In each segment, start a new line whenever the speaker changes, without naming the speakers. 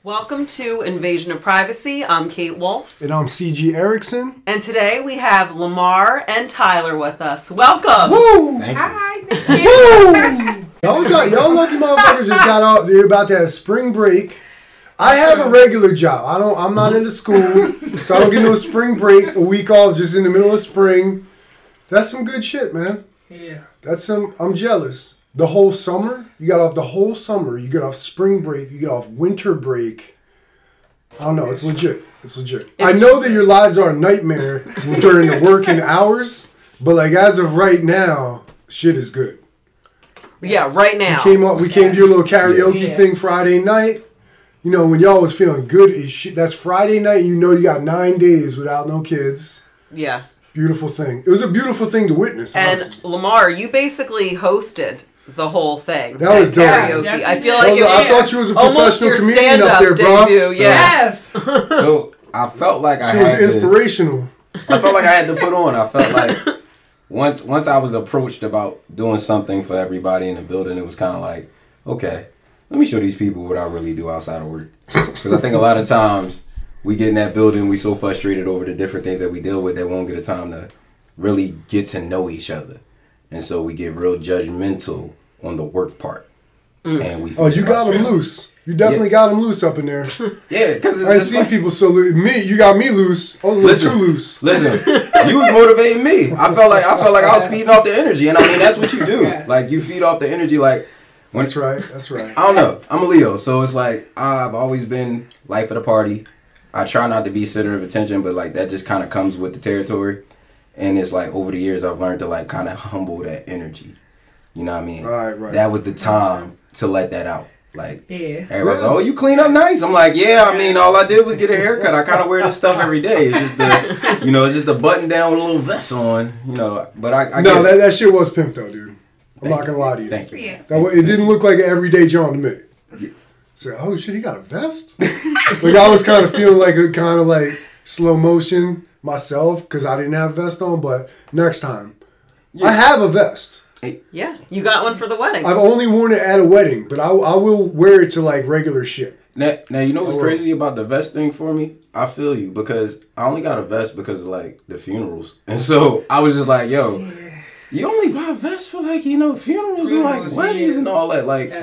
Welcome to Invasion of Privacy. I'm Kate Wolf.
And I'm CG Erickson.
And today we have Lamar and Tyler with us. Welcome.
Woo!
Thank you.
Hi, thank you.
Y'all lucky motherfuckers just got out. They're about to have spring break. I have a regular job. I'm not into school, so I don't get no spring break. A week off just in the middle of spring. That's some good shit, man.
Yeah.
I'm jealous. The whole summer, you got off the whole summer. You get off spring break. You get off winter break. I don't know. It's legit. I know that your lives are a nightmare during the working hours, but like as of right now, shit is good.
Yeah, right now.
We came to your little karaoke thing Friday night. You know, when y'all was feeling good as shit. That's Friday night. You know you got 9 days without no kids.
Yeah.
Beautiful thing. It was a beautiful thing to witness.
And
honestly.
Lamar, you basically hosted the whole thing.
That was dope.
Karaoke.
Yes,
I feel like
I thought you was a professional comedian up there, bro.
debut. Yeah.
Yes.
So I felt like
She was inspirational.
I felt like I had to put on. I felt like once I was approached about doing something for everybody in the building, it was kind of like, okay, let me show these people what I really do outside of work. Because I think a lot of times we get in that building, we so frustrated over the different things that we deal with that we won't get a time to really get to know each other. And so we get real judgmental on the work part. And we
You got them loose. You definitely got them loose up in there.
Yeah, because
I ain't seen people so loose. You got me loose. I was a little too loose.
Listen, you was motivating me. I felt like I was feeding off the energy, and I mean that's what you do.
Yes.
Like you feed off the energy. Like
That's right.
I don't know. I'm a Leo, so it's like I've always been life of the party. I try not to be center of attention, but like that just kind of comes with the territory. And it's like over the years I've learned to like kind of humble that energy. You know what I mean?
Right.
That was the time to let that out. Like,
Yeah.
everybody's like, oh, you clean up nice. I'm like, yeah, I mean, all I did was get a haircut. I kind of wear this stuff every day. It's just it's just a button down with a little vest on, but I
No,
get it.
that shit was pimp though, dude. I'm not gonna lie to you.
Thank you.
Yeah.
It didn't look like an everyday John to me. So, oh shit, he got a vest? Like I was kind of feeling like a kind of like slow motion myself because I didn't have a vest on, but next time. I have a vest.
Yeah. You got one for the wedding.
I've only worn it at a wedding, but I will wear it to like regular shit.
Now you know what's crazy about the vest thing for me? I feel you because I only got a vest because of like the funerals. And so I was just like, yo, you only buy a vest for like, funerals and like weddings and all that. Like,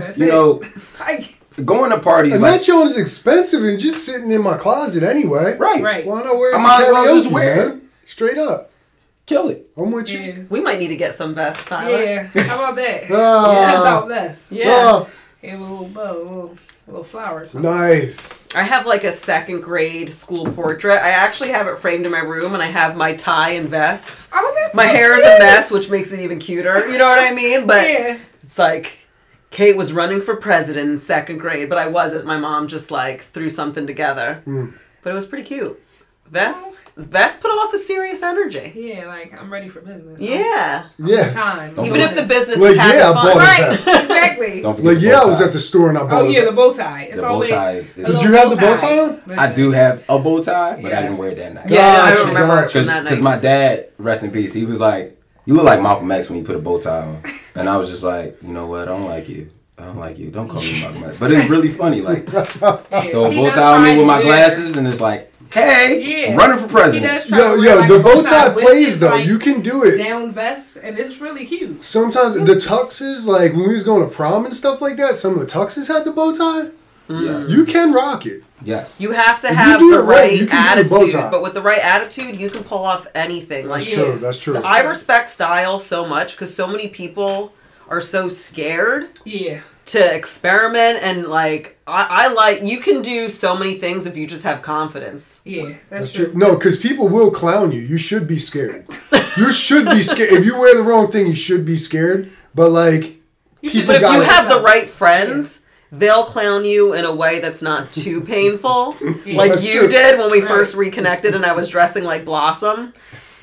going to parties.
And
like,
that joint is expensive and just sitting in my closet anyway.
right.
Why not wear it
I
to
might as
karaoke,
well just wear it.
man? Straight up.
Kill it.
I'm with you.
Yeah.
We might need to get some vests, Tyler.
Yeah. How about that?
Ah.
How about this?
Yeah.
Ah,
Have a little bow, a little flower.
nice.
I have like a second grade school portrait. I actually have it framed in my room, and I have my tie and vest.
Oh, that's
My
so
hair is
cute.
a mess, which makes it even cuter. You know what I mean? But
Yeah.
it's like Kate was running for president in second grade, but I wasn't. My mom just like threw something together. But it was pretty cute. Vest put off a serious energy.
Yeah, like I'm ready for business.
Yeah.
Yeah.
Time.
Don't
Even if the business
Like,
is having
yeah, I
fun.
bought it.
Right.
vest.
Exactly.
Don't forget
Like,
the
yeah,
bow
I was
tie.
at the store and I bought
Oh yeah,
it.
the bow tie. It's
The bow
always.
tie is-
a
Did
little
you have the bow tie on?
Listen.
I do have a bow tie, but I
Yes.
didn't wear it that night.
Yeah, no, I
Gotcha,
don't remember it
gotcha.
from that
Because
night.
my dad, rest in peace, he was like, you look like Malcolm X when you put a bow tie on. And I was just like, you know what, I don't like you. Don't call me Malcolm X. But it's really funny, like, throw a bow tie on me with my glasses and it's like, hey, I'm running for president.
Yo, the bow tie plays though. You can do it.
Down vest, and it's really cute.
Sometimes the tuxes, like when we was going to prom and stuff like that, some of the tuxes had the bow tie.
Yes.
You can rock it.
Yes.
You have to
If you
have
do
the
it right,
right
you can do the bow
attitude,
tie.
but with the right attitude, you can pull off anything.
That's
Like,
true. That's true.
I respect style so much because so many people are so scared
Yeah.
to experiment, and like I like you can do so many things if you just have confidence.
Yeah,
That's
that's
true.
true.
No, because people will clown you. You should be scared. You should be scared. If you wear the wrong thing, you should be scared. But like,
You should,
people
But if you
gotta-
have the right friends, they'll clown you in a way that's not too painful. Like
That's
you
true.
did when we
Right.
first reconnected and I was dressing like Blossom.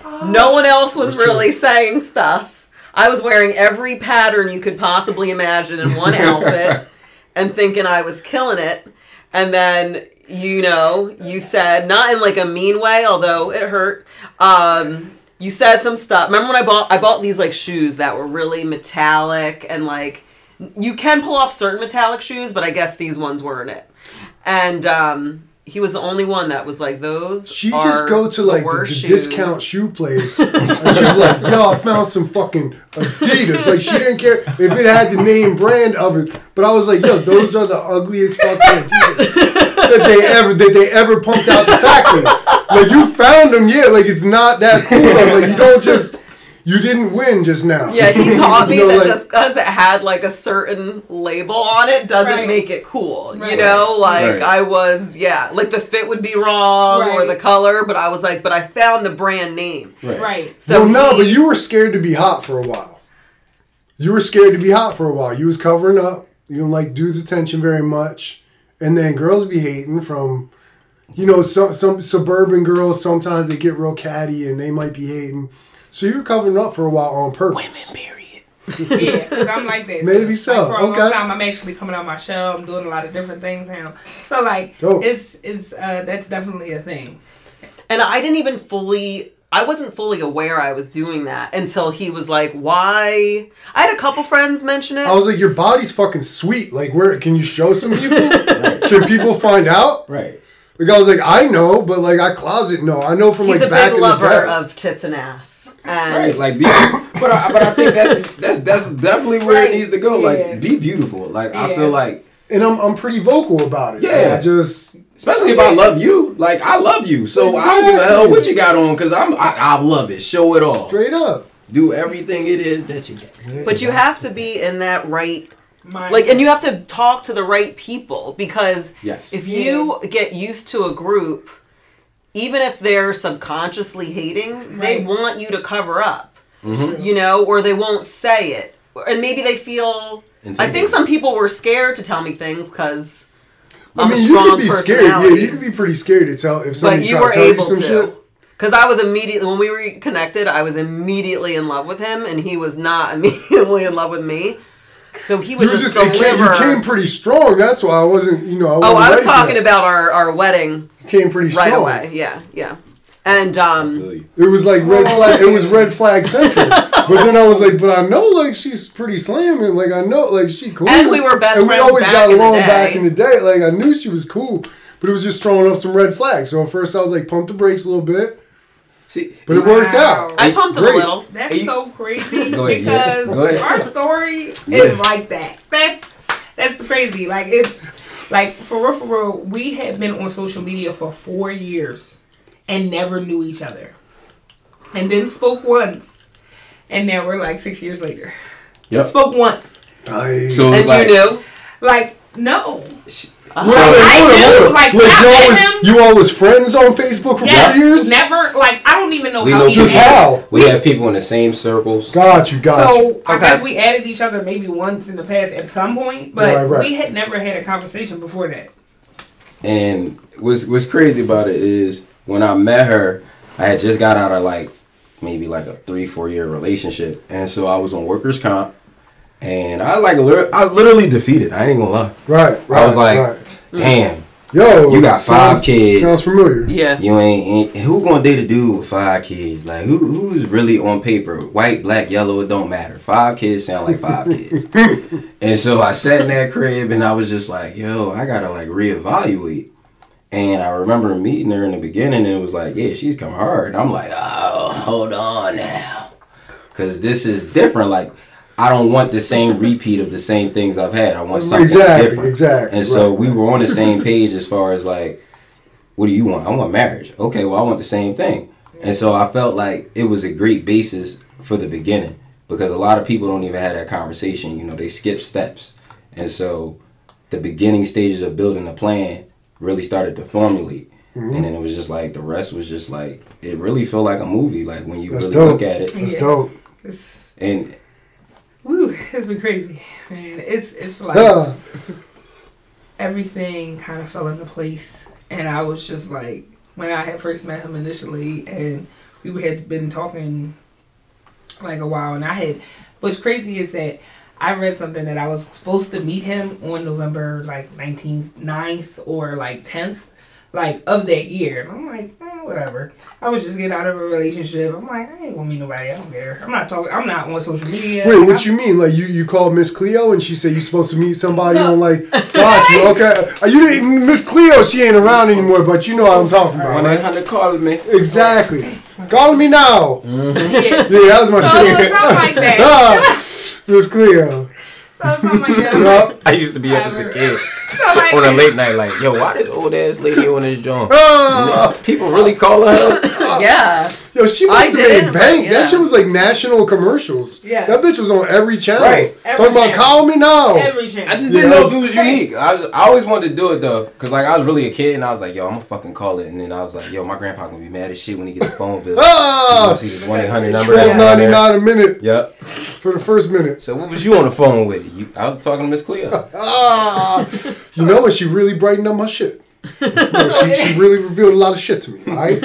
No one else was
That's
really saying stuff. I was wearing every pattern you could possibly imagine in one outfit and thinking I was killing it. And then, you said, not in like a mean way, although it hurt. You said some stuff. Remember when I bought these like shoes that were really metallic and like, you can pull off certain metallic shoes, but I guess these ones weren't it. And he was the only one that was like, those
She
are
just go to like the
worst shoes.
discount shoe place and she'd be like, yo, I found some fucking Adidas. Like she didn't care if it had the name brand of it. But I was like, yo, those are the ugliest fucking Adidas that they ever pumped out the factory. Like you found them, yeah, like it's not that cool. Like you don't just you didn't win just now.
Yeah, he taught me
You know,
that
like-
just because it had like a certain label on it doesn't
Right.
make it cool.
Right.
You know, like
Right.
I was, like the fit would be wrong or
Right.
the color, but I was like, but I found the brand name.
Right.
So
Well, no,
he-
but you were scared to be hot for a while. You were scared to be hot for a while. You was covering up. You don't like dudes' attention very much. And then girls be hating from, some suburban girls, sometimes they get real catty and they might be hating. So you were covering up for a while on purpose.
Period.
Yeah, because I'm like that.
Maybe so,
Like, for a
okay.
long time, I'm actually coming out my shell. I'm doing a lot of different things now. So like,
Dope.
it's that's definitely a thing.
And I wasn't fully aware I was doing that until he was like, why? I had a couple friends mention it.
I was like, your body's fucking sweet. Like, where can you show some people? Can people find out?
Right.
Like, I was like, I know, but like, I closet know. I know from
He's
like
a
back
big
in the
lover
day.
of tits and ass. And
Right, like but I think that's definitely where it
Right.
needs to go.
Yeah.
Like be beautiful. Like I
Yeah.
feel like,
And I'm pretty vocal about it.
Yeah.
I just
especially if I love you, like I love you, so I don't give a hell what you got on, because I love it. Show it all.
straight up.
Do everything it is that you get.
But you have to be in that right,
Mine-
and you have to talk to the right people, because
Yes.
if you get used to a group, even if they're subconsciously hating, they
Right.
want you to cover up,
Mm-hmm.
or they won't say it. And maybe they feel, I think
Intimidated.
some people were scared to tell me things because
I
I'm
mean,
a
you
strong
could be scared. Yeah,
personality.
you could be pretty scared to tell if
But
somebody
you
tried
were
to tell you
able
some
to.
shit.
Because I was immediately, when we reconnected, I was immediately in love with him, and he was not immediately in love with me. So he would
You
just
it
deliver.
you came pretty strong. That's why I wasn't. I wasn't
I was
ready for
talking
that.
about our wedding
You came pretty strong
right away. Yeah. And
Feel you.
It was like red flag. It was red flag central. But then I was like, but I know like she's pretty slamming. Like I know like she cool.
And we were best
and we
friends
always
back
got
in the
along
day.
back in the day. Like I knew she was cool, but it was just throwing up some red flags. So at first I was like, pump the brakes a little bit,
See,
but it worked
Wow.
out.
I pumped him
Great.
a little.
That's
You-
so crazy
Go ahead, yeah.
because
Go ahead.
our story
Yeah.
is like that. That's crazy. Like it's like for real, we had been on social media for 4 years and never knew each other, and then spoke once, and now we're like 6 years later.
Yep.
Spoke once.
Nice.
So-
And
Like-
you knew?
Like no.
Wait,
So-
I knew, like, I met him.
you all was friends on Facebook for
Yes,
4 years?
never. Like I don't even know
We
how
know
he
Just
met.
how?
we have people in the same circles.
Got you.
So I
Okay.
guess we added each other maybe once in the past at some point, but
Right.
we had never had a conversation before that.
And what's crazy about it is when I met her, I had just got out of maybe a 3-4 year relationship, and so I was on workers' comp, and I was literally defeated. I ain't gonna lie.
Right.
I was like,
right.
damn,
Yo,
you got 5 kids.
Sounds familiar.
Yeah.
you ain't who gonna date a dude with 5 kids? Like who's really on paper? White, black, yellow, it don't matter. 5 kids sound like 5 kids. And so I sat in that crib and I was just like, yo, I gotta reevaluate. And I remember meeting her in the beginning and it was like, yeah, she's come hard. And I'm like, oh, hold on now. Cause this is different. Like, I don't want the same repeat of the same things I've had. I want something different.
Exactly.
And so
right.
we were on the same page as far as what do you want? I want marriage. Okay, well I want the same thing. And so I felt like it was a great basis for the beginning because a lot of people don't even have that conversation. They skip steps. And so the beginning stages of building a plan really started to formulate.
Mm-hmm.
And then it was just the rest was just it really felt like a movie. Like when you
That's
really
dope.
look at it.
That's
Yeah.
dope.
It's,
And
woo, it's been crazy, man. It's like
Yeah.
everything kind of fell into place, and I was just like, when I had first met him initially, and we had been talking a while, and what's crazy is that I read something that I was supposed to meet him on November 9th or 10th of that year. And I'm like, whatever. I was just getting out of a relationship. I'm like, I ain't gonna meet nobody. I don't care. I'm not on social media.
Wait, what you mean? Like you called Miss Cleo and she said you're supposed to meet somebody on like, got you, okay. You didn't, Miss Cleo, she ain't around anymore, but you know what I'm talking about.
1-800 calling me.
Exactly. Calling me now.
Yeah,
that was my
so
shit.
it sounds like that.
Miss Cleo.
Something like that. I'm like,
I used to be up as a kid
like,
on a late night, like, yo, why this old ass lady on this joint?
Ah.
People really calling her?
Yeah.
Yo, she must have
didn't,
made bank.
but yeah.
That shit was like national commercials.
Yes.
That bitch was on every channel.
Right.
Talking about call me now.
every chance.
I just
Yeah,
didn't know if
that's-
it was unique. I always wanted to do it though, cause like I was really a kid and I was like, yo, I'm gonna fucking call it, and then I was like, yo, my grandpa gonna be mad as shit when he gets the phone bill.
Ah!
You see this 1-800 number. that's on
$12.99 a minute
there. Yep.
for the first minute.
So what was you on the phone with? I was talking to Miss Cleo.
Ah, you know what? She really brightened up my shit. No, she really revealed a lot of shit to me. All right.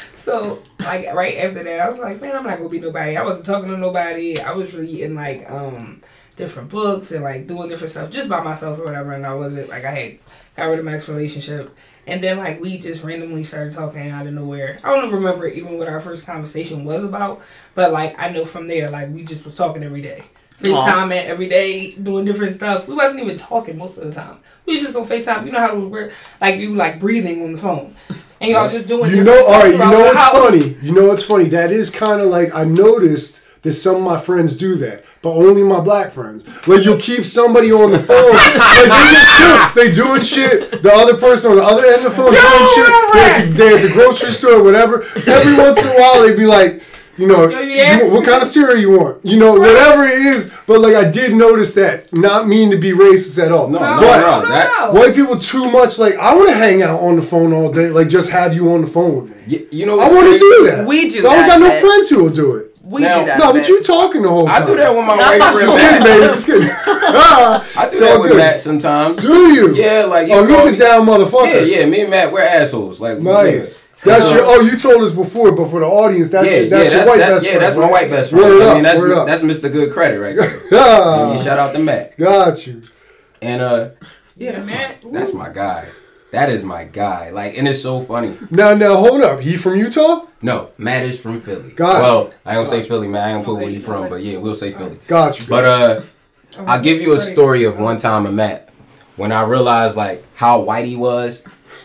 So, like, right after that, I was like, man, I'm not gonna be nobody. I wasn't talking to nobody. I was really in, like, different books and, like, doing different stuff just by myself or whatever. And I wasn't, like, I had got rid of my ex-relationship. And then, like, we just randomly started talking out of nowhere. I don't remember even what our first conversation was about. But, like, I know from there, like, we just was talking every day. FaceTime every day, doing different stuff. We wasn't even talking most of the time. We was just on FaceTime. You know how it was weird? Like, you, like, breathing on the phone. And y'all just doing
You
different
know,
stuff
all right. You
throughout
know
the
what's
house.
funny? You know what's funny? That is kind of like I noticed that some of my friends do that, but only my black friends. Like you'll keep somebody on the phone, like they just chill. They doing shit. The other person on the other end of the phone doing shit. They're at the grocery store, or whatever. Every once in a while, they be like, you know,
Yo, you there?
what kind of cereal you want? You know, whatever it is. But like I did notice that. Not mean to be racist at all.
No,
but
no, that.
white people too much. Like I want to hang out on the phone all day. Like just have you on the phone with me.
You know
I
what's
want to
crazy?
do that.
We do
I
that
don't got no
bit.
friends who will do it.
We
Now-
do that.
No,
bit.
but you talking the whole time.
I do that with my white friend
Just kidding,
Matt.
baby. Just kidding. Ah,
I do
it's all
that with
good.
Matt sometimes.
Do you?
Yeah, like
Oh,
call
he's a
me-
down motherfucker.
Yeah, me and Matt, we're assholes. Like
Nice.
yeah.
That's
So-
your. Oh, you told us before, but for the audience, that's your white best friend.
yeah, that's my
right?
white best friend.
Word
I
up,
mean,
word up.
that's Mr. Good Credit right there.
Ah,
Shout out to Matt.
got you.
And
Yeah,
that's
Matt.
that's my guy. That is my guy. Like, and it's so funny.
Now, hold up. He from Utah?
No, Matt is from Philly.
Gotcha.
Well, I don't say Philly, man. I don't put where
Okay,
you from, but yeah, we'll say Philly.
Got you.
But I'll give you a story of one time I Matt when I realized like how white he was.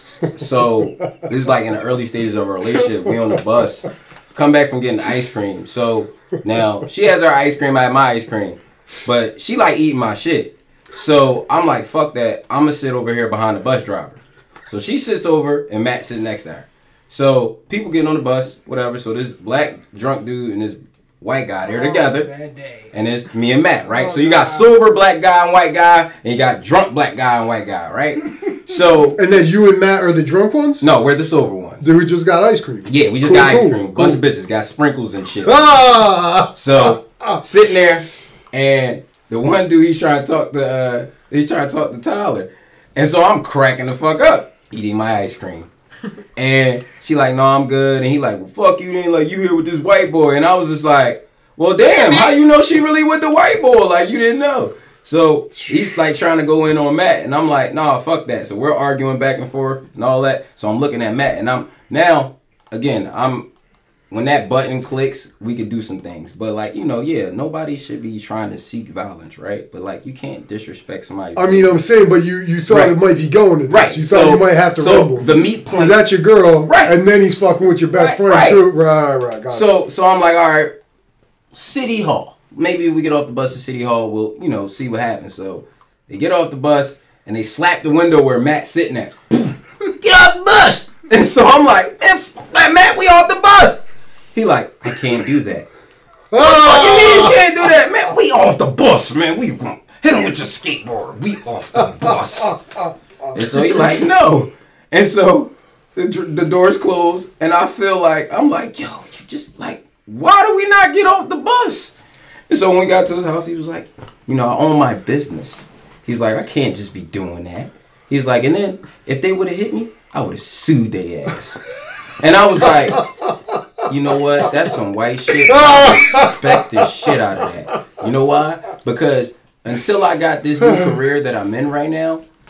So this is like in the early stages of a relationship. We on the bus, come back from getting ice cream. So now she has her ice cream, I have my ice cream, but she like eating my shit. So I'm like, fuck that. I'm gonna sit over here behind the bus driver. So she sits over and Matt sits next to her. So people getting on the bus, whatever. So this black drunk dude and this white guy, they're together.
That day.
And it's me and Matt, right? So you got sober black guy and white guy, and you got drunk black guy and white guy, right? So
And then you and Matt are the drunk ones?
no, we're the sober ones.
Then we just got ice cream.
Yeah, we just
Cool,
got ice
cool,
cream.
cool.
Bunch of bitches got sprinkles and shit.
Ah!
So sitting there, and the one dude he's trying to talk to Tyler, and so I'm cracking the fuck up eating my ice cream. And she like, no, I'm good. And he like, well, fuck you then. Like, you here with this white boy. And I was just like, well, damn, how you know she really with the white boy? Like, you didn't know. So he's like trying to go in on Matt. And I'm like, nah, fuck that. So we're arguing back and forth and all that. So I'm looking at Matt. And I'm now, again, when that button clicks, we could do some things. But like, you know, yeah, nobody should be trying to seek violence, right? But like, you can't disrespect somebody.
I mean, I'm saying, but you thought
Right.
it might be going to this.
Right.
You thought you might have to rumble.
The meat
Because
point.
that's your girl,
Right.
and then he's fucking with your best friend,
Right.
too. Right, got it.
So I'm like, all right, City Hall. Maybe if we get off the bus to City Hall, we'll, you know, see what happens. So they get off the bus and they slap the window where Matt's sitting at. Get off the bus! And so I'm like, Matt, we off the bus. He like, I can't do that. What you mean you can't do that, man? We off the bus, man. We gonna hit him with your skateboard. We off the bus. And so he like, no. And so the doors close, and I feel like I'm like, yo, you just like, why do we not get off the bus? And so when we got to his house, he was like, you know, I own my business. He's like, I can't just be doing that. He's like, and then if they would have hit me, I would have sued their ass. And I was like, you know what? That's some white shit. I respect the shit out of that. You know why? Because until I got this new career that I'm in right now,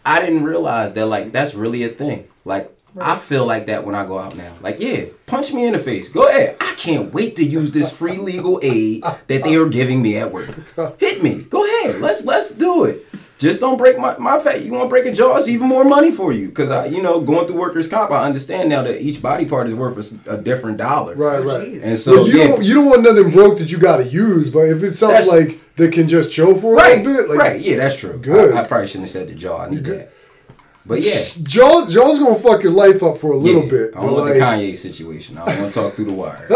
I didn't realize that like that's really a thing. Like I feel like that when I go out now. Like, yeah, punch me in the face. Go ahead. I can't wait to use this free legal aid that they are giving me at work. Hit me. Go ahead. Let's do it. Just don't break my face. You want to break a jaw? It's even more money for you. Because, going through workers' comp, I understand now that each body part is worth a different dollar.
Right.
And so,
you don't want nothing broke that you got to use, but if it's something like that can just chill for a little bit. Like,
right, yeah, that's true.
Good.
I probably shouldn't have said the jaw. I need that. But yeah.
Jaw's going to fuck your life up for a little bit.
I don't want the Kanye situation. I don't want to talk through the wire.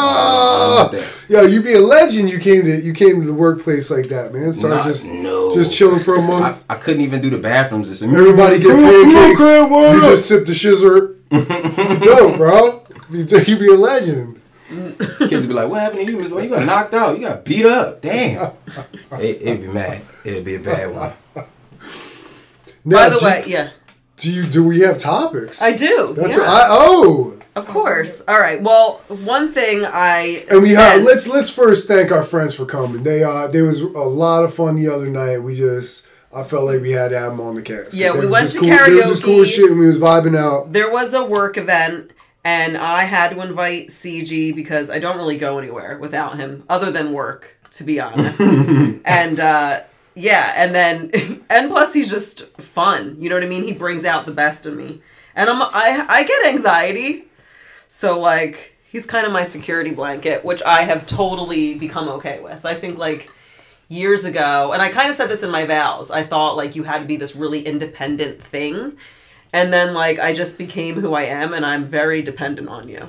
Yo, you be a legend. You came to the workplace like that, man. Just chilling for a month.
I couldn't even do the bathrooms.
Everybody get pancakes. You just sip the shizzer. Dope, bro. You be a legend.
Kids would be like, what happened to you, Miss? Well, you got knocked out. You got beat up. Damn. It'd be mad. It'd be a bad one.
Now,
by the way, yeah.
Do we have topics?
I do.
That's
yeah. Of course. All right. Well, one thing
let's first thank our friends for coming. There was a lot of fun the other night. I felt like we had to have them on the cast.
Yeah, we went to
karaoke.
karaoke.
There was just cool shit and we was vibing out.
There was a work event and I had to invite CG because I don't really go anywhere without him other than work, to be honest. And yeah, and plus he's just fun. You know what I mean? He brings out the best in me. And I get anxiety. So like he's kind of my security blanket, which I have totally become okay with. I think like years ago, and I kind of said this in my vows, I thought like you had to be this really independent thing. And then like I just became who I am and I'm very dependent on you.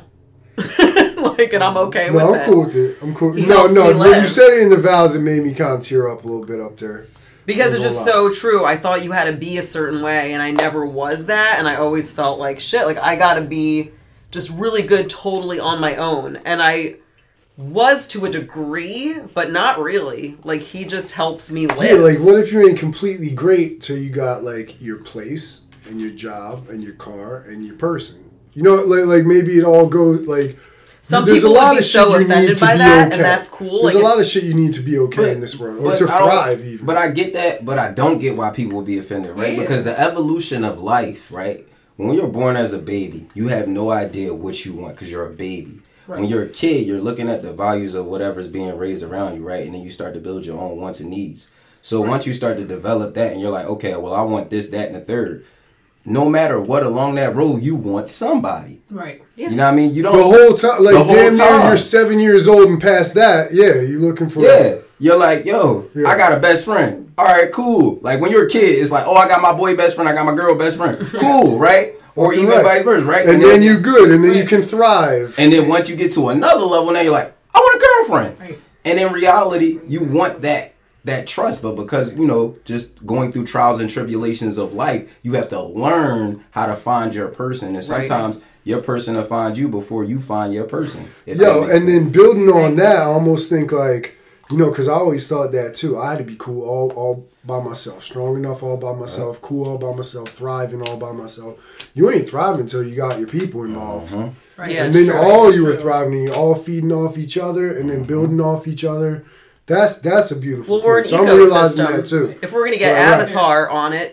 And I'm okay with it.
I'm cool with it. I'm cool. No. When you said it in the vows, it made me kind of tear up a little bit up there.
Because it's just so true. I thought you had to be a certain way, and I never was that. And I always felt like shit. Like I gotta be just really good, totally on my own. And I was to a degree, but not really. Like he just helps me live.
Yeah. Like what if you ain't completely great till you got like your place and your job and your car and your person? You know, like maybe it all goes like.
Some people would be so offended by that, and that's cool.
There's a lot of shit you need to be okay in this world, or to thrive even.
But I get that, but I don't get why people would be offended, right? Yeah. Because the evolution of life, right? When you're born as a baby, you have no idea what you want because you're a baby. Right. When you're a kid, you're looking at the values of whatever's being raised around you, right? And then you start to build your own wants and needs. So once you start to develop that and you're like, okay, well, I want this, that, and the third. No matter what along that road, you want somebody.
Right.
Yeah.
You know what I mean? You don't.
The whole time. Like, damn near you're 7 years old and past that. Yeah, you're looking for.
Yeah. You're like, yo, I got a best friend. All right, cool. Like, when you're a kid, it's like, oh, I got my boy best friend. I got my girl best friend. Cool, right? Or even vice versa, right?
And then you're good. And then you can thrive.
And then once you get to another level, now you're like, I want a girlfriend. Right. And in reality, you want that trust, but because just going through trials and tribulations of life, you have to learn how to find your person, and sometimes your person will find you before you find your person.
And then building on that, I almost think like because I always thought that too. I had to be cool all by myself, strong enough all by myself, cool all by myself, thriving all by myself. You ain't thriving until you got your people involved.
Right.
Yeah, and then you were thriving, and you're all feeding off each other, and then building off each other. That's a beautiful.
Well, we're an ecosystem. If we're gonna get Avatar on it,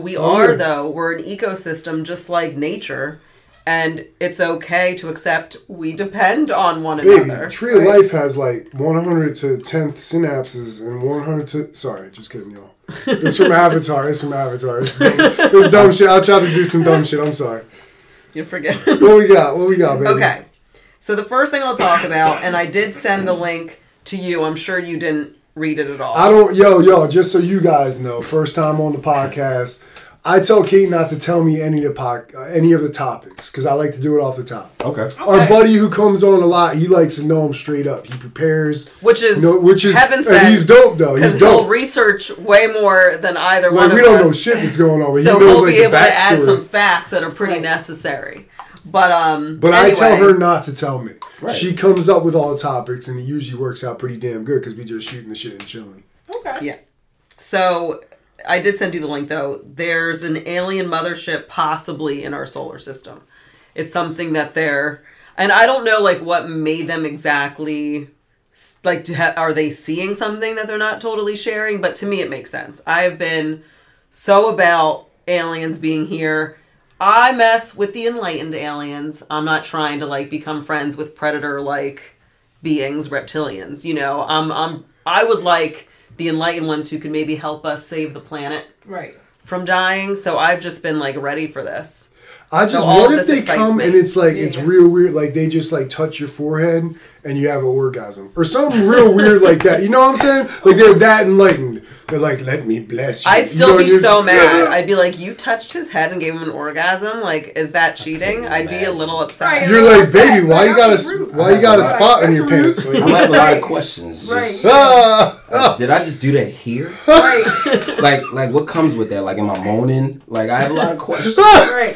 we're an ecosystem just like nature, and it's okay to accept we depend on one another.
Tree of Life has like 100 to 10th synapses and 100 to. Sorry, just kidding, y'all. It's from Avatar. It's dumb shit. I'll try to do some dumb shit. I'm sorry.
You forget.
What we got, baby?
Okay, so the first thing I'll talk about, and I did send the link to you. I'm sure you didn't read it at all.
I don't, yo, just so you guys know, first time on the podcast, I tell Kate not to tell me any of the topics because I like to do it off the top.
Okay.
Our buddy who comes on a lot, he likes to know them straight up. He prepares,
which is heaven
sent. He's dope though. He's dope.
He'll research way more than either one of us.
We don't know shit that's going on.
So he'll be able to add some facts that are pretty necessary. But anyway.
I tell her not to tell me.
Right.
She comes up with all the topics, and it usually works out pretty damn good because we just shooting the shit and chilling.
Okay.
Yeah. So I did send you the link though. There's an alien mothership possibly in our solar system. It's something that and I don't know like what made them exactly. Like, are they seeing something that they're not totally sharing? But to me, it makes sense. I have been so about aliens being here. I mess with the enlightened aliens. I'm not trying to like become friends with predator like beings, reptilians. You know, I would like the enlightened ones who can maybe help us save the planet
Right.
from dying. So I've just been like ready for this.
I just,
So all
what
of
if
this
they
excites
come
me.
and it's like, it's
Yeah.
real weird, like they just like touch your forehead and you have an orgasm. Or something real weird like that. You know what I'm saying? Like they're that enlightened. They're like, let me bless you.
I'd still
You know,
be
you're-
so mad.
Yeah.
I'd be like, you touched his head and gave him an orgasm? Like, is that cheating? I'd be a
imagine.
little upset.
Right.
You're like, baby, why you got
That's rude.
a spot in your
That's
pants?
I'm
Like,
gonna have a lot of questions.
Right.
Just,
ah,
did I just do that here?
Right.
Like what comes with that? Like, am I moaning? Like, I have a lot of questions.
Right.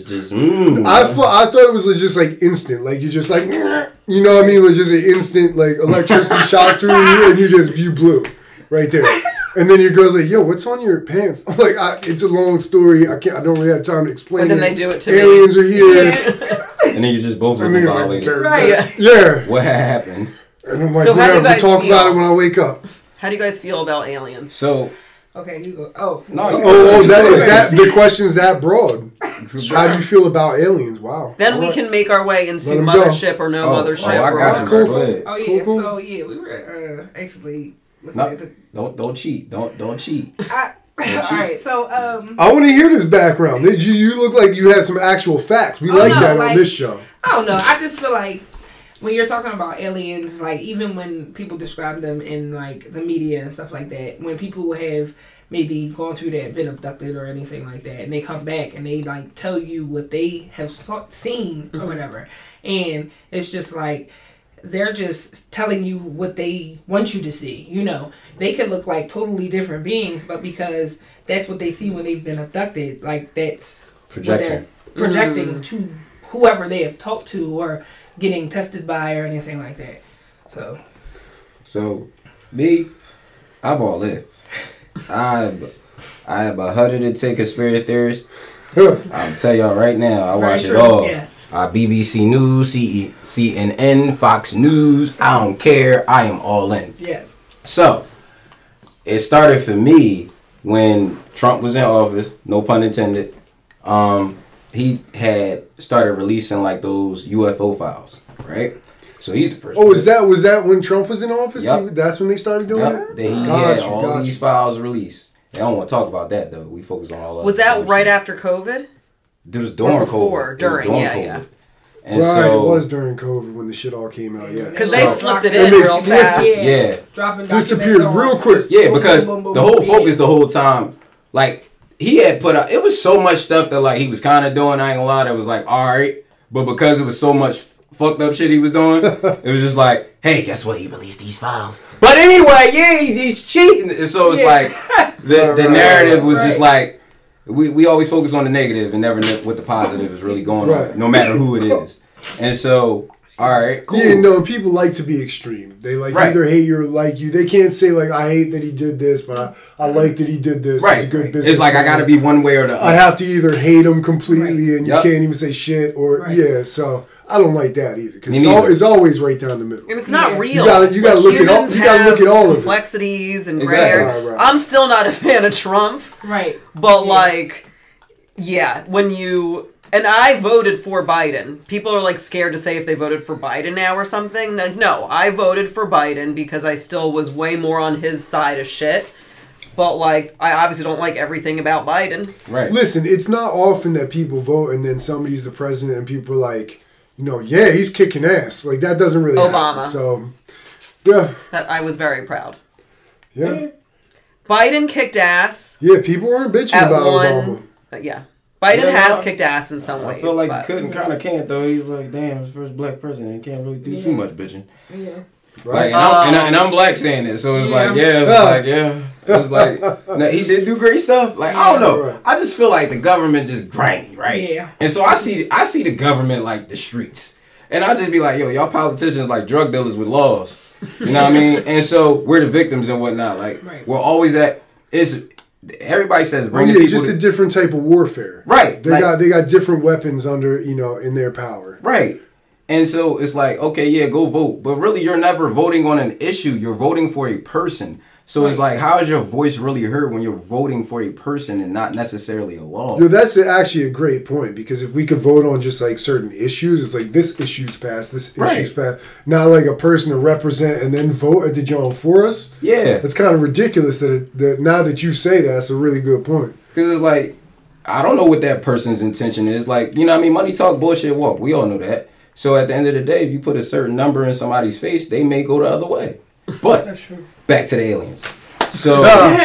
I thought it was just like instant. Like you just like, you know what I mean? It was just an instant like electricity shot through you and you blew right there. And then your girl's like, yo, what's on your pants? I'm like, it's a long story. I don't really have time to explain
And then
it.
they do it to me.
Aliens are here.
And then you just both
And
looking
then you're
violated.
like,
Right.
Yeah.
Yeah.
What happened?
And I'm like,
So how do you
whatever, we'll
guys
talk
feel?
about it when I wake up.
How do you guys feel about aliens?
So
Okay, you go. Oh.
no.
Oh, the question's that broad. How do you feel about aliens? Wow.
Then
All
we
right.
can make our way into
Let 'em go.
Mothership or no Mothership.
I got you.
Cool.
Go ahead.
Oh yeah.
Cool.
So yeah, we were actually looking
No,
at the.
don't cheat. Don't cheat.
All right. So
I want to hear this background. You look like you have some actual facts. We
Oh,
like
no,
that on
like-
this show.
I don't know. I just feel like when you're talking about aliens, like even when people describe them in like the media and stuff like that, when people have maybe gone through that, been abducted or anything like that, and they come back and they like tell you what they have seen or whatever, and it's just like they're just telling you what they want you to see. You know, they could look like totally different beings, but because that's what they see when they've been abducted, like that's
Projecting.
what they're projecting to whoever they have talked to or getting tested by or anything like that. So
Me, I'm all in. I have 110 conspiracy theories. I'll tell y'all right now, I
Very
watch it
true,
all.
yes.
BBC News, CNN, Fox News. I don't care. I am all in.
yes,
So, it started for me when Trump was in office, no pun intended. He had started releasing like those UFO files, right? So he's the first.
Oh, was that when Trump was in office?
Yep.
That's when they started doing
Yep.
it?
Then he
Got
had
you,
all
got
these
you.
files released. I don't want to talk about that though. We focus on all of
Was that right after COVID?
It was during
Or before?
COVID. It was
During, yeah,
COVID.
yeah.
And
Right,
so,
it was during COVID when the shit all came out. Yeah,
Because
So-
they slipped it
And
in
they
real
slipped
fast.
it.
Yeah.
dropping
Disappeared
documents
real
off.
quick.
Yeah,
Boom,
because
boom, boom,
the
boom,
whole
yeah.
focus the whole time, like he had put out, it was so much stuff that like he was kind of doing. I ain't gonna lie, that was like all right, but because it was so much fucked up shit he was doing, it was just like, hey, guess what? He released these files. But anyway, yeah, he's cheating. And so it's
Yeah.
like the
Right,
narrative was
right.
just like we always focus on the negative and never know what the positive is really going
Right.
on, no matter who it is. And so, all right, cool.
Yeah, no, people like to be extreme. They like
Right.
either hate you or like you. They can't say like I hate that he did this, but I like that he did this. He's a
Right.
good business.
It's like I gotta be one way or the other.
I have to either hate him completely and
Yep.
you can't even say shit, or
Right.
yeah. So I don't like that either because
Me neither.
it's always right down the middle.
And it's not
Yeah.
real.
You gotta look at all-
Humans
you gotta look
have
at all of it.
complexities and gray
Exactly.
area.
Right, right.
I'm still not a fan of Trump,
Right.
but
Yeah.
like, yeah, when you and I voted for Biden. People are like scared to say if they voted for Biden now or something. Like, no, I voted for Biden because I still was way more on his side of shit. But like, I obviously don't like everything about Biden.
Right.
Listen, it's not often that people vote and then somebody's the president and people are like, yeah, he's kicking ass. Like that doesn't really
Obama.
happen. So yeah,
That I was very proud.
yeah,
Biden kicked ass
yeah. People weren't bitching
at
about
one.
Obama.
Yeah, Biden
Yeah,
has
no,
kicked ass in some ways.
I feel like
but-
he couldn't, kind of can't though. He's like, damn, his first black president. He can't really do too
Yeah.
much bitching.
Yeah.
Like,
Right.
and I'm black saying it, so it's
Yeah.
like, it's like, no, he did do great stuff. Like, I don't know,
Right.
I just feel like the government just grimy, right?
Yeah.
And so I see the government like the streets, and I just be like, yo, y'all politicians like drug dealers with laws, you know what I mean? And so we're the victims and whatnot. Like,
Right.
we're always at everybody says
Oh,
bring
yeah,
the
it's
people
just
to-
a different type of warfare.
Right,
They
like-
got different weapons under in their power.
Right. And so it's like, okay, yeah, go vote. But really, you're never voting on an issue. You're voting for a person. So it's like, how is your voice really heard when you're voting for a person and not necessarily a law?
Yo, that's actually a great point, because if we could vote on just like certain issues, it's like this issue's passed, this issue's passed. Not like a person to represent and then vote at the joint for us.
Yeah.
It's kind of ridiculous that now that you say that, that's a really good point.
Because it's like, I don't know what that person's intention is. Like, you know what I mean? Money talk, bullshit walk. We all know that. So at the end of the day, if you put a certain number in somebody's face, they may go the other way. But back to the aliens. So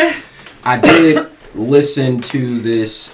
I did listen to this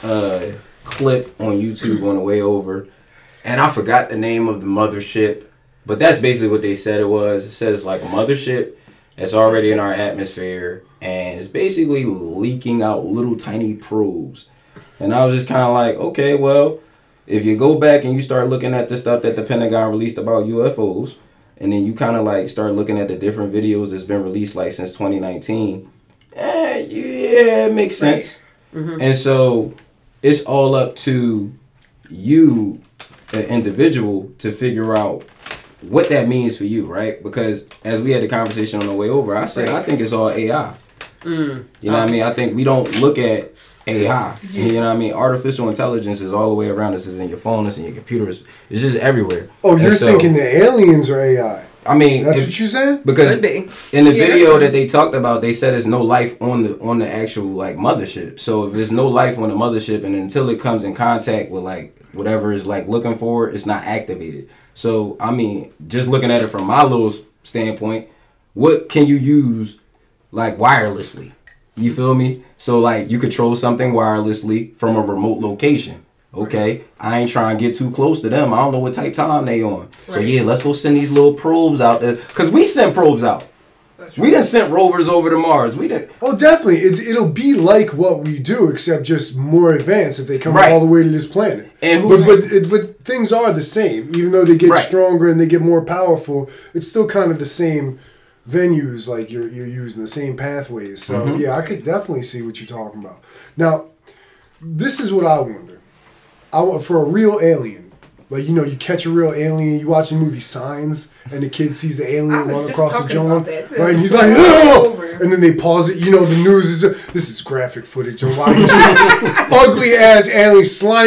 clip on YouTube on the way over, and I forgot the name of the mothership, but that's basically what they said it was. It says like a mothership that's already in our atmosphere, and it's basically leaking out little tiny probes. And I was just kind of like, okay, well, if you go back and you start looking at the stuff that the Pentagon released about UFOs, and then you kind of like start looking at the different videos that's been released like since 2019, yeah, it makes sense. Right. Mm-hmm. And so it's all up to you, an individual, to figure out what that means for you, right? Because as we had the conversation on the way over, I said, I think it's all AI. You know what I mean? I think we don't look at AI. You know what I mean? Artificial intelligence is all the way around us. It's in your phone. It's in your computers. It's just everywhere.
Oh, you're thinking the aliens are AI?
I mean,
that's what you said?
Because in the video that they talked about, they said there's no life on the actual like mothership. So if there's no life on the mothership, and until it comes in contact with like whatever is like looking for, it's not activated. So I mean, just looking at it from my little standpoint, what can you use like wirelessly? You feel me? So like you control something wirelessly from a remote location. Okay, I ain't trying to get too close to them. I don't know what type time they on. So yeah, let's go send these little probes out there. Because we sent probes out. We done sent rovers over to Mars. We didn't.
Oh, definitely. It'll be like what we do, except just more advanced if they come all the way to this planet. And but things are the same. Even though they get stronger and they get more powerful, it's still kind of the same venues, like you're using the same pathways. So yeah, I could definitely see what you're talking about. Now, this is what I wonder. I want for a real alien, like you catch a real alien. You watch the movie Signs, and the kid sees the alien run across the jungle, right? And he's like, "Oh!" And then they pause it. The news is this is graphic footage of ugly ass alien,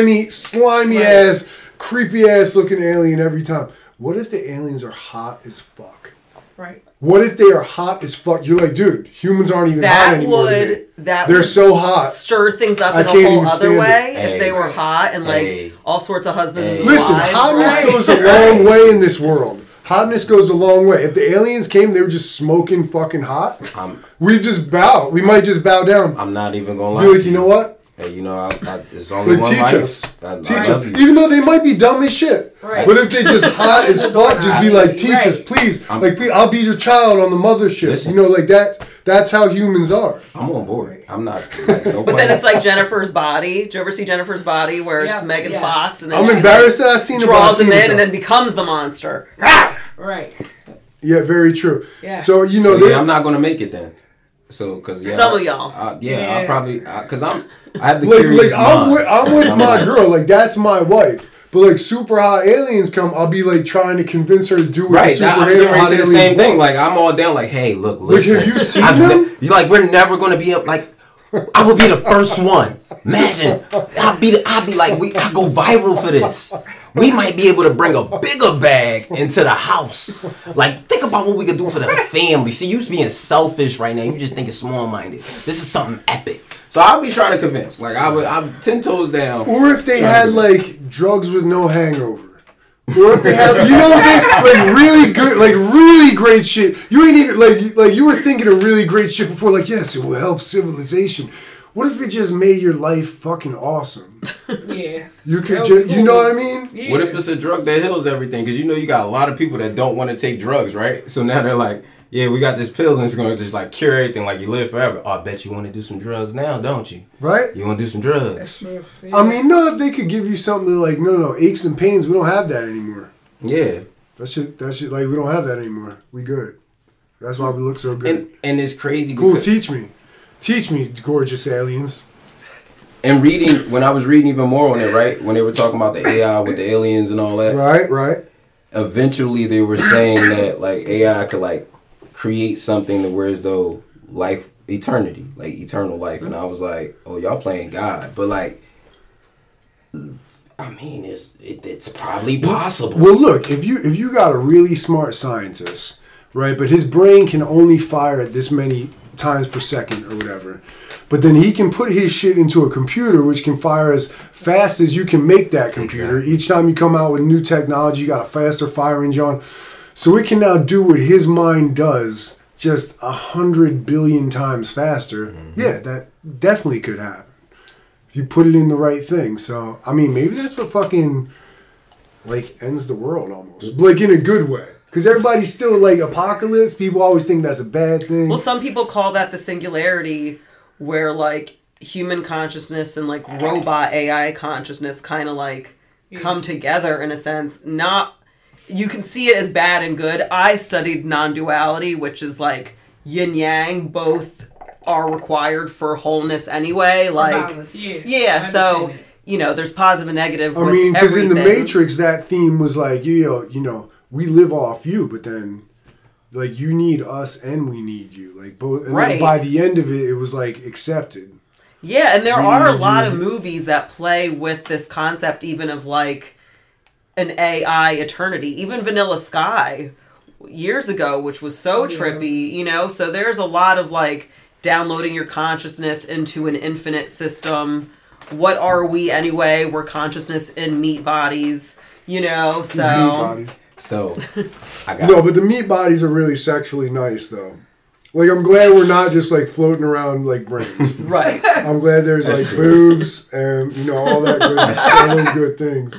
slimy ass, creepy ass looking alien every time. What if the aliens are hot as fuck?
Right.
What if they are hot as fuck? You're like, dude, humans aren't even hot anymore. They're so hot.
Stir things up in a whole other way if they were hot and like all sorts of husbands and
Listen,
wives.
hotness goes a long way in this world. Hotness goes a long way. If the aliens came, they were just smoking fucking hot. We just bow. We might just bow down.
I'm not even gonna lie.
Be like, you know what?
Hey, it's only one life.
Teach us. Even though they might be dumb as shit. Right. But if they just hot as fuck, just be like, teach us, please. Please, I'll be your child on the mothership. Listen, like that. That's how humans are.
I'm on board. I'm not.
But then it's like Jennifer's Body. Did you ever see Jennifer's Body, where it's Megan Fox, and then
I'm embarrassed that I've seen it.
Draws him in and then becomes the monster.
Right.
Yeah, very true. Yeah. So
I'm not gonna make it then. So, cause
some of y'all,
I'll probably, cause I have the curious mind.
I'm with my girl, like that's my wife. But like super hot aliens come, I'll be like trying to convince her to do what super hot aliens
the same thing. Like I'm all down, like, hey, look, listen.
Like, have you seen them?
You're like, we're never gonna be up. Like, I would be the first one. Imagine, I'd be like, I go viral for this. We might be able to bring a bigger bag into the house. Like, think about what we could do for the family. See, you being selfish right now. You just thinking small-minded. This is something epic. So I'll be trying to convince. Like, I'm 10 toes down.
Or if they had, like, drugs with no hangover. Or if they have, you know what I'm saying? Like, really good, like, really great shit. You ain't even, like you were thinking of really great shit before. Like, yes, it will help civilization. What if it just made your life fucking awesome?
Yeah.
You could just, you know what I mean?
Yeah. What if it's a drug that heals everything? Because you got a lot of people that don't want to take drugs, right? So now they're like, yeah, we got this pill and it's going to just like cure everything, like you live forever. Oh, I bet you want to do some drugs now, don't you?
Right?
You want to do some drugs.
Yeah.
I mean, no, if they could give you something like, no, aches and pains, we don't have that anymore.
Yeah.
That shit, like, we don't have that anymore. We good. That's why we look so good.
And it's crazy
because... Cool, teach me. Teach me, gorgeous aliens.
And when I was reading even more on it, right? When they were talking about the AI with the aliens and all that.
Right.
Eventually they were saying that, like, AI could, like, create something to where as though life eternity, like eternal life, and I was like, oh, y'all playing God, but like, I mean, it's probably possible.
Well, look, if you got a really smart scientist, right, but his brain can only fire at this many times per second or whatever, but then he can put his shit into a computer which can fire as fast as you can make that computer. Exactly. Each time you come out with new technology, you got a faster fire engine on. So it can now do what his mind does just 100 billion times faster. Mm-hmm. Yeah, that definitely could happen if you put it in the right thing. So, I mean, maybe that's what fucking, like, ends the world almost. Like, in a good way. Because everybody's still, like, apocalypse. People always think that's a bad thing.
Well, some people call that the singularity, where, like, human consciousness and, like, robot AI consciousness kind of, like, come together in a sense. Not, you can see it as bad and good. I studied non-duality, which is, like, yin-yang. Both are required for wholeness anyway. Like, balance, yeah, so, you know, there's positive and negative.
I mean, because in the Matrix, that theme was like, you know, we live off you, but then, like, you need us and we need you. Like, both. And then by the end of it, it was, like, accepted.
Yeah, and there are a lot of movies that play with this concept, even of, like, an AI eternity. Even Vanilla Sky years ago, which was so trippy, you know? So there's a lot of, like, downloading your consciousness into an infinite system. What are we anyway? We're consciousness in meat bodies, you know? So...
Meat bodies.
So, I got
no, but the meat bodies are really sexually nice, though. Like, I'm glad we're not just, like, floating around like brains.
Right.
I'm glad there's, like, boobs and, you know, all that good, all those good things.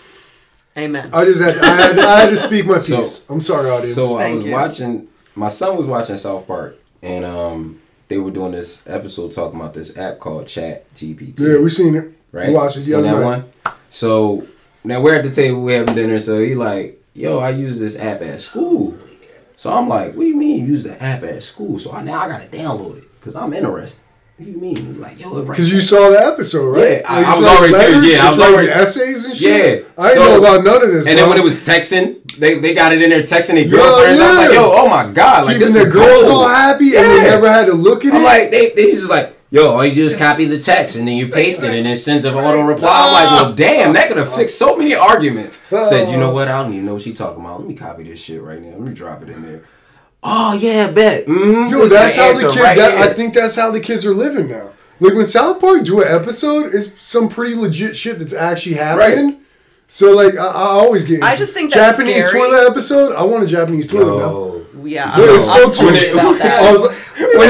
Amen.
I had to speak my piece. I'm sorry, audience.
So, I was watching, my son was watching South Park, and they were doing this episode talking about this app called ChatGPT.
Yeah, we seen it.
Right?
We watched it the other night.
One? So, now we're at the table, we're having dinner, so he like, yo, I use this app at school. So I'm like, what do you mean you use the app at school? So now I gotta download it because I'm interested. What do you mean? He's like, yo,
because you saw the episode, right?
Yeah, I was already curious. Yeah, I was already
essays and shit.
Yeah,
I didn't know about none of this.
And then when it was texting, they got it in there texting their girlfriends. Yeah. I was like, yo, oh my god, like
keeping
this
their girls all happy and they never had to look at it.
I'm like, they just like, yo, all you do is copy the text and then you paste it and it sends an auto reply. I'm like, well, damn, that could have fixed so many arguments. Said, you know what? I don't even know what she talking about. Let me copy this shit right now. Let me drop it in there. Oh yeah, bet. Mm-hmm.
Yo, that's how the kids. I think that's how the kids are living now. Like when South Park do an episode, it's some pretty legit shit that's actually happening. Right. So like, I always get.
I just think that's
Japanese
scary.
Toilet episode. I want a Japanese toilet now.
Yeah, I'm totally about that.
I was like,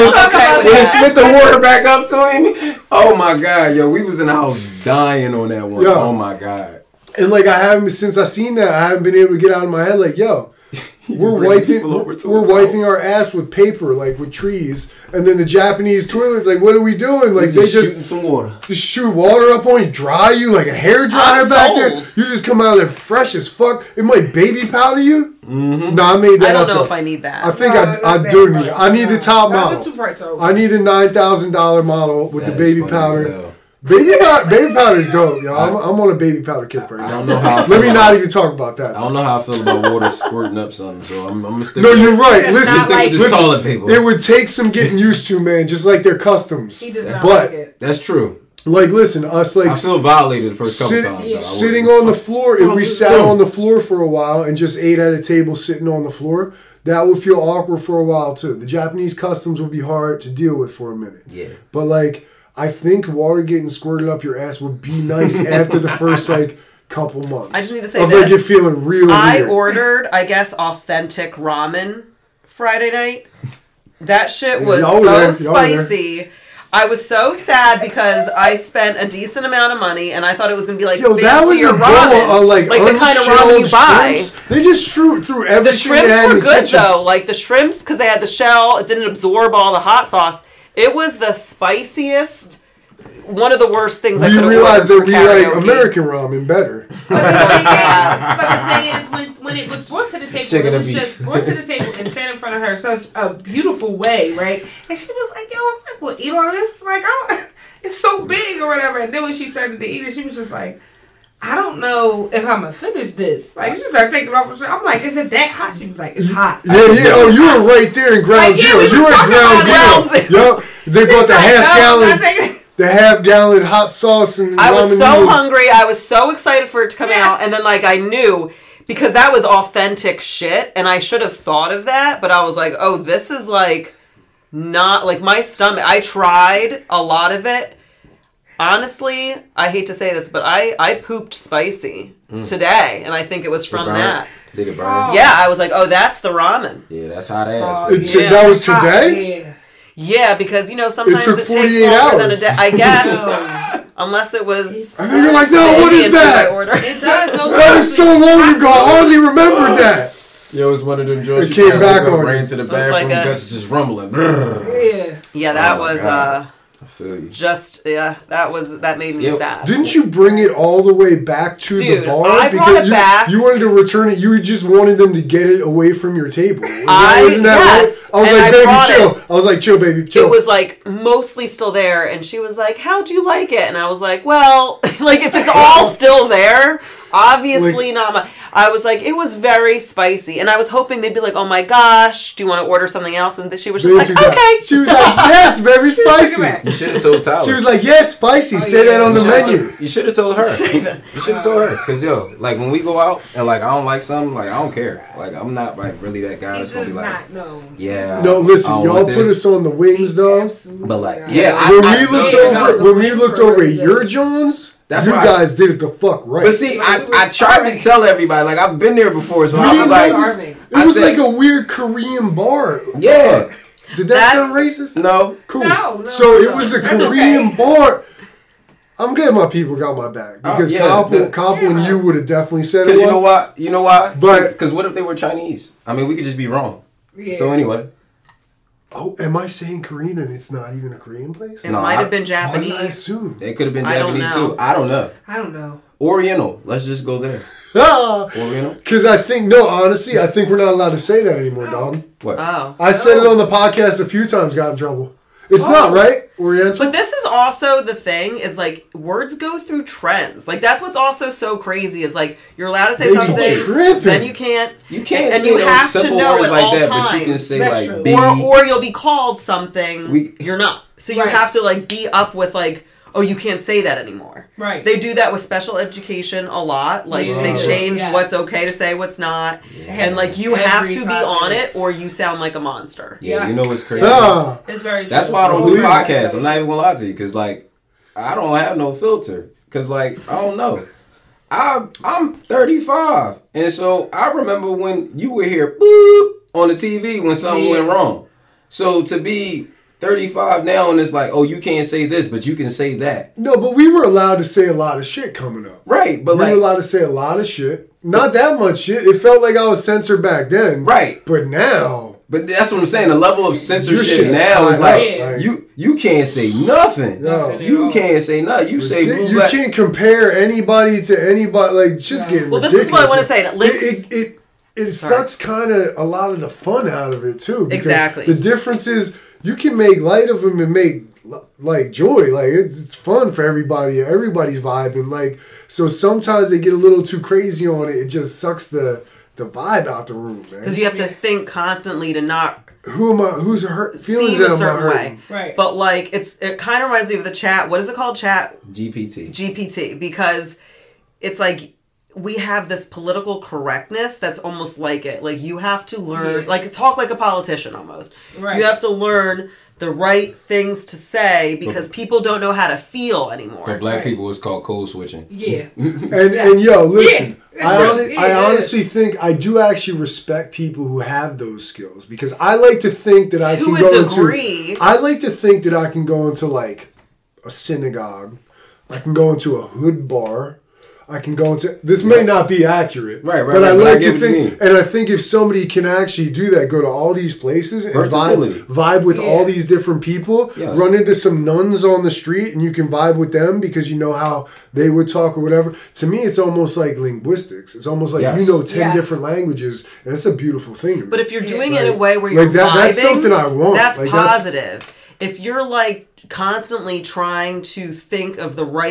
when it spit the water back up to him, oh my god, yo, we was in the house dying on that one. Yo. Oh my god.
And like since I seen that, I haven't been able to get out of my head. Like, yo, we're wiping our ass with paper, like with trees, and then the Japanese toilets, like, what are we doing? Like they just
shooting some water,
just shoot water up on you, dry you like a hair dryer back there. You just come out of there fresh as fuck. It might baby powder you.
Mm-hmm.
No, I made that.
I don't know if I need that.
I think I do need it. I need the top model. I need the $9,000 model with the baby powder. Baby powder is dope, yo. I'm on a baby powder kick right now.
I don't know how.
Let me not even talk about that.
I don't know how I feel about water squirting up something, so I'm gonna stick.
No, you're right.
Listen, with this toilet paper.
It would take some getting used to, man. Just like their customs.
He does not like it.
That's true.
Like, listen, us like
I feel violated the first couple times.
Yeah. Sitting on the floor, if we sat on the floor for a while and just ate at a table sitting on the floor, that would feel awkward for a while too. The Japanese customs would be hard to deal with for a minute.
Yeah,
but like. I think water getting squirted up your ass would be nice after the first like couple months.
I just need to say
of
this.
Like you're feeling real weird.
I ordered, I guess, authentic ramen Friday night. That shit was so spicy. I was so sad because I spent a decent amount of money and I thought it was going to be like fancier ramen.
Like
the kind of ramen you buy.
Shrimps. They just threw everything.
The shrimps were good though. Like the shrimps, because they had the shell, it didn't absorb all the hot sauce. It was the spiciest, one of the worst things I could have ordered.
We realized that we like American ramen better.
But the thing is, when it was brought to the table, it was just brought to the table and stand in front of her such a beautiful way, right? And she was like, yo, I'm not going to eat all of this. Like, it's so big or whatever. And then when she started to eat it, she was just like, I don't know if I'm gonna finish this. Like, she started taking off her shirt. I'm like, is it that hot? She was like, it's hot.
Yeah. Oh, you were right there in ground
Like, yeah,
zero.
we was
You were at
talking
ground
about
zero. Yup. They brought the half
gallon.
the half-gallon hot sauce and
I was
ramen
so
noodles.
hungry. I was so excited for it to come out, and then like I knew because that was authentic shit, and I should have thought of that, but I was like, oh, this is like not like my stomach. I tried a lot of it. Honestly, I hate to say this, but I pooped spicy today, and I think it was from that.
Did it burn?
Yeah, I was like, oh, that's the ramen.
Yeah, that's hot ass.
That was today?
Yeah.
Yeah, because, sometimes
took
it takes
48
longer than a
hours.
day. I guess. Unless it was...
And then you're like, no, what is
Indian food I
that?
ordered.
It does. No,
That is so long ago. I hardly remembered that.
Yo, it was one of them joints.
It came back on
ran
you.
to the
was
bathroom.
like a-
Guts just rumbling.
Yeah.
Yeah, that
Oh my
was...
God. I feel you.
that made me
Yep.
sad.
Didn't you bring it all the way back to
Dude,
the bar?
I brought it
you,
back.
You wanted to return it. You just wanted them to get it away from your table. Wasn't
Yes,
right? I was
and
like,
I
baby,
brought
chill.
it.
I was like, chill, baby, chill.
It was like mostly still there, and she was like, how'd you like it? And I was like, well, like if it's all still there, obviously not my... I was like, it was very spicy, and I was hoping they'd be like, oh my gosh, do you want to order something else? And she was just like, okay.
She was like, yes, very spicy.
You should have told Tyler.
She was like, yes, spicy. Say that on the menu.
You should have told her.
Say that.
You should have told her. Because, yo, like, when we go out and, like, I don't like something, like, I don't care. Like, I'm not, like, really that guy that's going to be like, yeah.
No, listen,
I don't
y'all
want
put
this.
us on the wings, though.
But, like, yeah.
When we looked over at your Johns,
That's
you
why
guys did it the fuck right.
But see, I tried to tell everybody, like, I've been there before, so
You
I was
didn't
like,
know this? It was like a weird Korean bar.
yeah.
Did that sound racist?
No.
Cool.
No,
So it was a
That's
Korean
okay.
bar. I'm glad my people got my back because
yeah,
Koppel and you would have definitely said it.
Because
Was.
you know why? You know why?
But-
Because what if they were Chinese? I mean, we could just be wrong.
Yeah.
So anyway.
Oh, am I saying Korean and it's not even a Korean place?
It
No,
might
I-
have been
Why did I
Japanese.
assume?
It could have been
I don't
Japanese
know.
too. I don't know.
I don't know.
Oriental. Let's just go there.
Ah,
Oriental?
because I think honestly, I think we're not allowed to say that anymore, dog.
What?
Oh.
I said it on the podcast a few times, got in trouble. It's not right, Oriental.
But this is also the thing is like words go through trends. Like that's what's also so crazy is like you're allowed to say
They be
something,
tripping.
then you can't.
You can't
and
say
you
those
have to
simple
know
words
at
like
all
that, but you can
times.
say
That's
like
true.
B.
Or you'll be called something you're not. So you
Right.
have to like be up with like, oh, you can't say that anymore.
Right.
They do that with special education a lot. Like
Yeah,
they
they do.
change
Yes.
what's okay to say, what's not, and like you
Every
have to be
5
on
minutes.
it, or you sound like a monster.
Yeah, you
Yes.
know what's crazy?
Ah,
It's very
That's
true.
why I don't do
Believe it.
podcasts. I'm not even gonna lie to you, cause like I don't have no filter. Cause like I don't know. I'm 35, and so I remember when you were here, boop, on the TV when something went wrong. So to be 35 now, and it's like, oh, you can't say this, but you can say that.
no, but we were allowed to say a lot of shit coming up.
Right, but
We were
like,
allowed to say a lot of shit. Not that much shit. It felt like I was censored back then.
right.
But now,
But that's what I'm saying. The level of
your
censorship
shit
now is
tied
like
up.
you can't say nothing.
No.
You can't say nothing. You say blue,
you
black.
can't compare anybody to anybody. Like shit's getting
Well,
ridiculous.
this is what I wanna say. Let's-
It sucks kind of a lot of the fun out of it too. because
Exactly.
The difference is you can make light of them and make like joy. Like it's fun for everybody. Everybody's vibing. Like so sometimes they get a little too crazy on it. It just sucks the vibe out the room, man.
Because you have to think constantly to not
Who am I? Who's hurt? Feelings
seem a
that am I
certain way.
hurting?
Right.
But like it kind of reminds me of the chat. What is it called? Chat
GPT.
GPT, because it's like we have this political correctness that's almost like it. Like you have to learn, like talk like a politician almost.
Right.
You have to learn the right things to say because people don't know how to feel anymore.
For black
Right.
people, it's called code switching.
Yeah.
And yo, listen.
Yeah.
I
Yeah.
honestly think I do actually respect people who have those skills because I like to think that I
To
can
a
go
degree.
into. I like to think that I can go into like a synagogue. I can go into a hood bar. I can go into. This may not be accurate,
Right,
but I
right, but I
like
get
to
what you mean.
think, and I think if somebody can actually do that, go to all these places and
Versatility.
vibe with
Yeah.
all these different people,
Yes.
run into some nuns on the street, and you can vibe with them because you know how they would talk or whatever. To me, it's almost like linguistics. It's almost like
Yes.
you know 10
Yes.
different languages, and it's a beautiful thing. To me.
But if you're doing
Like-
it in a way where
like
you're
that-
vibing,
that's something I want.
That's
Like, that's-
positive. If you're like constantly trying to think of the right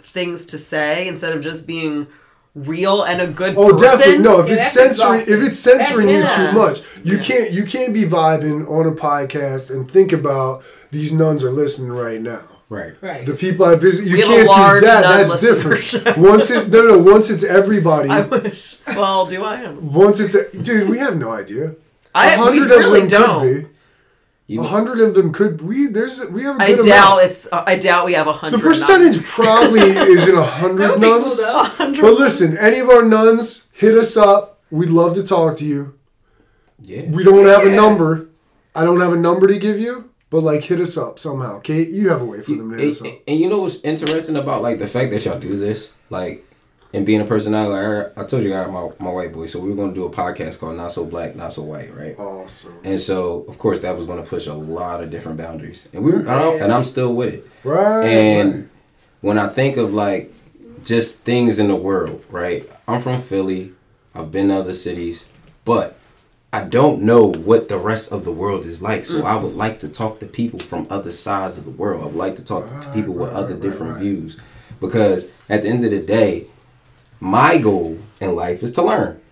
things to say instead of just being real and a good
Oh,
person.
definitely. No, if
Yeah,
it's
that's
censoring,
exhausting.
if it's censoring you
Yeah.
too much, you can't be vibing on a podcast and think about these nuns are listening right now.
Right.
Right.
The people I visit, you
We have a
can't
large
do that.
nun
That's different.
listenership.
Once it's everybody.
I wish. Well, do I?
Once it's dude, we have no idea.
We
100
really
of them
don't.
could be. 100 of them could. We have a
I
good
doubt
amount.
it's. I doubt we have 100.
The percentage probably isn't 100
That would be cool,
nuns.
though.
100.
But listen, any of our nuns, hit us up. We'd love to talk to you.
Yeah.
We don't have a number. I don't have a number to give you, but like hit us up somehow. Kate, you have a way for them to hit us up.
And you know what's interesting about like the fact that y'all do this, like, and being a personality, like I told you I got my white boy, so we were gonna do a podcast called Not So Black, Not So White, right?
Awesome.
And so of course that was gonna push a lot of different boundaries, and and I'm still with it.
Right.
And when I think of like just things in the world, right? I'm from Philly. I've been to other cities, but I don't know what the rest of the world is like. So I would like to talk to people from other sides of the world. I would like to talk to people with other different views. Because at the end of the day, my goal in life is to learn.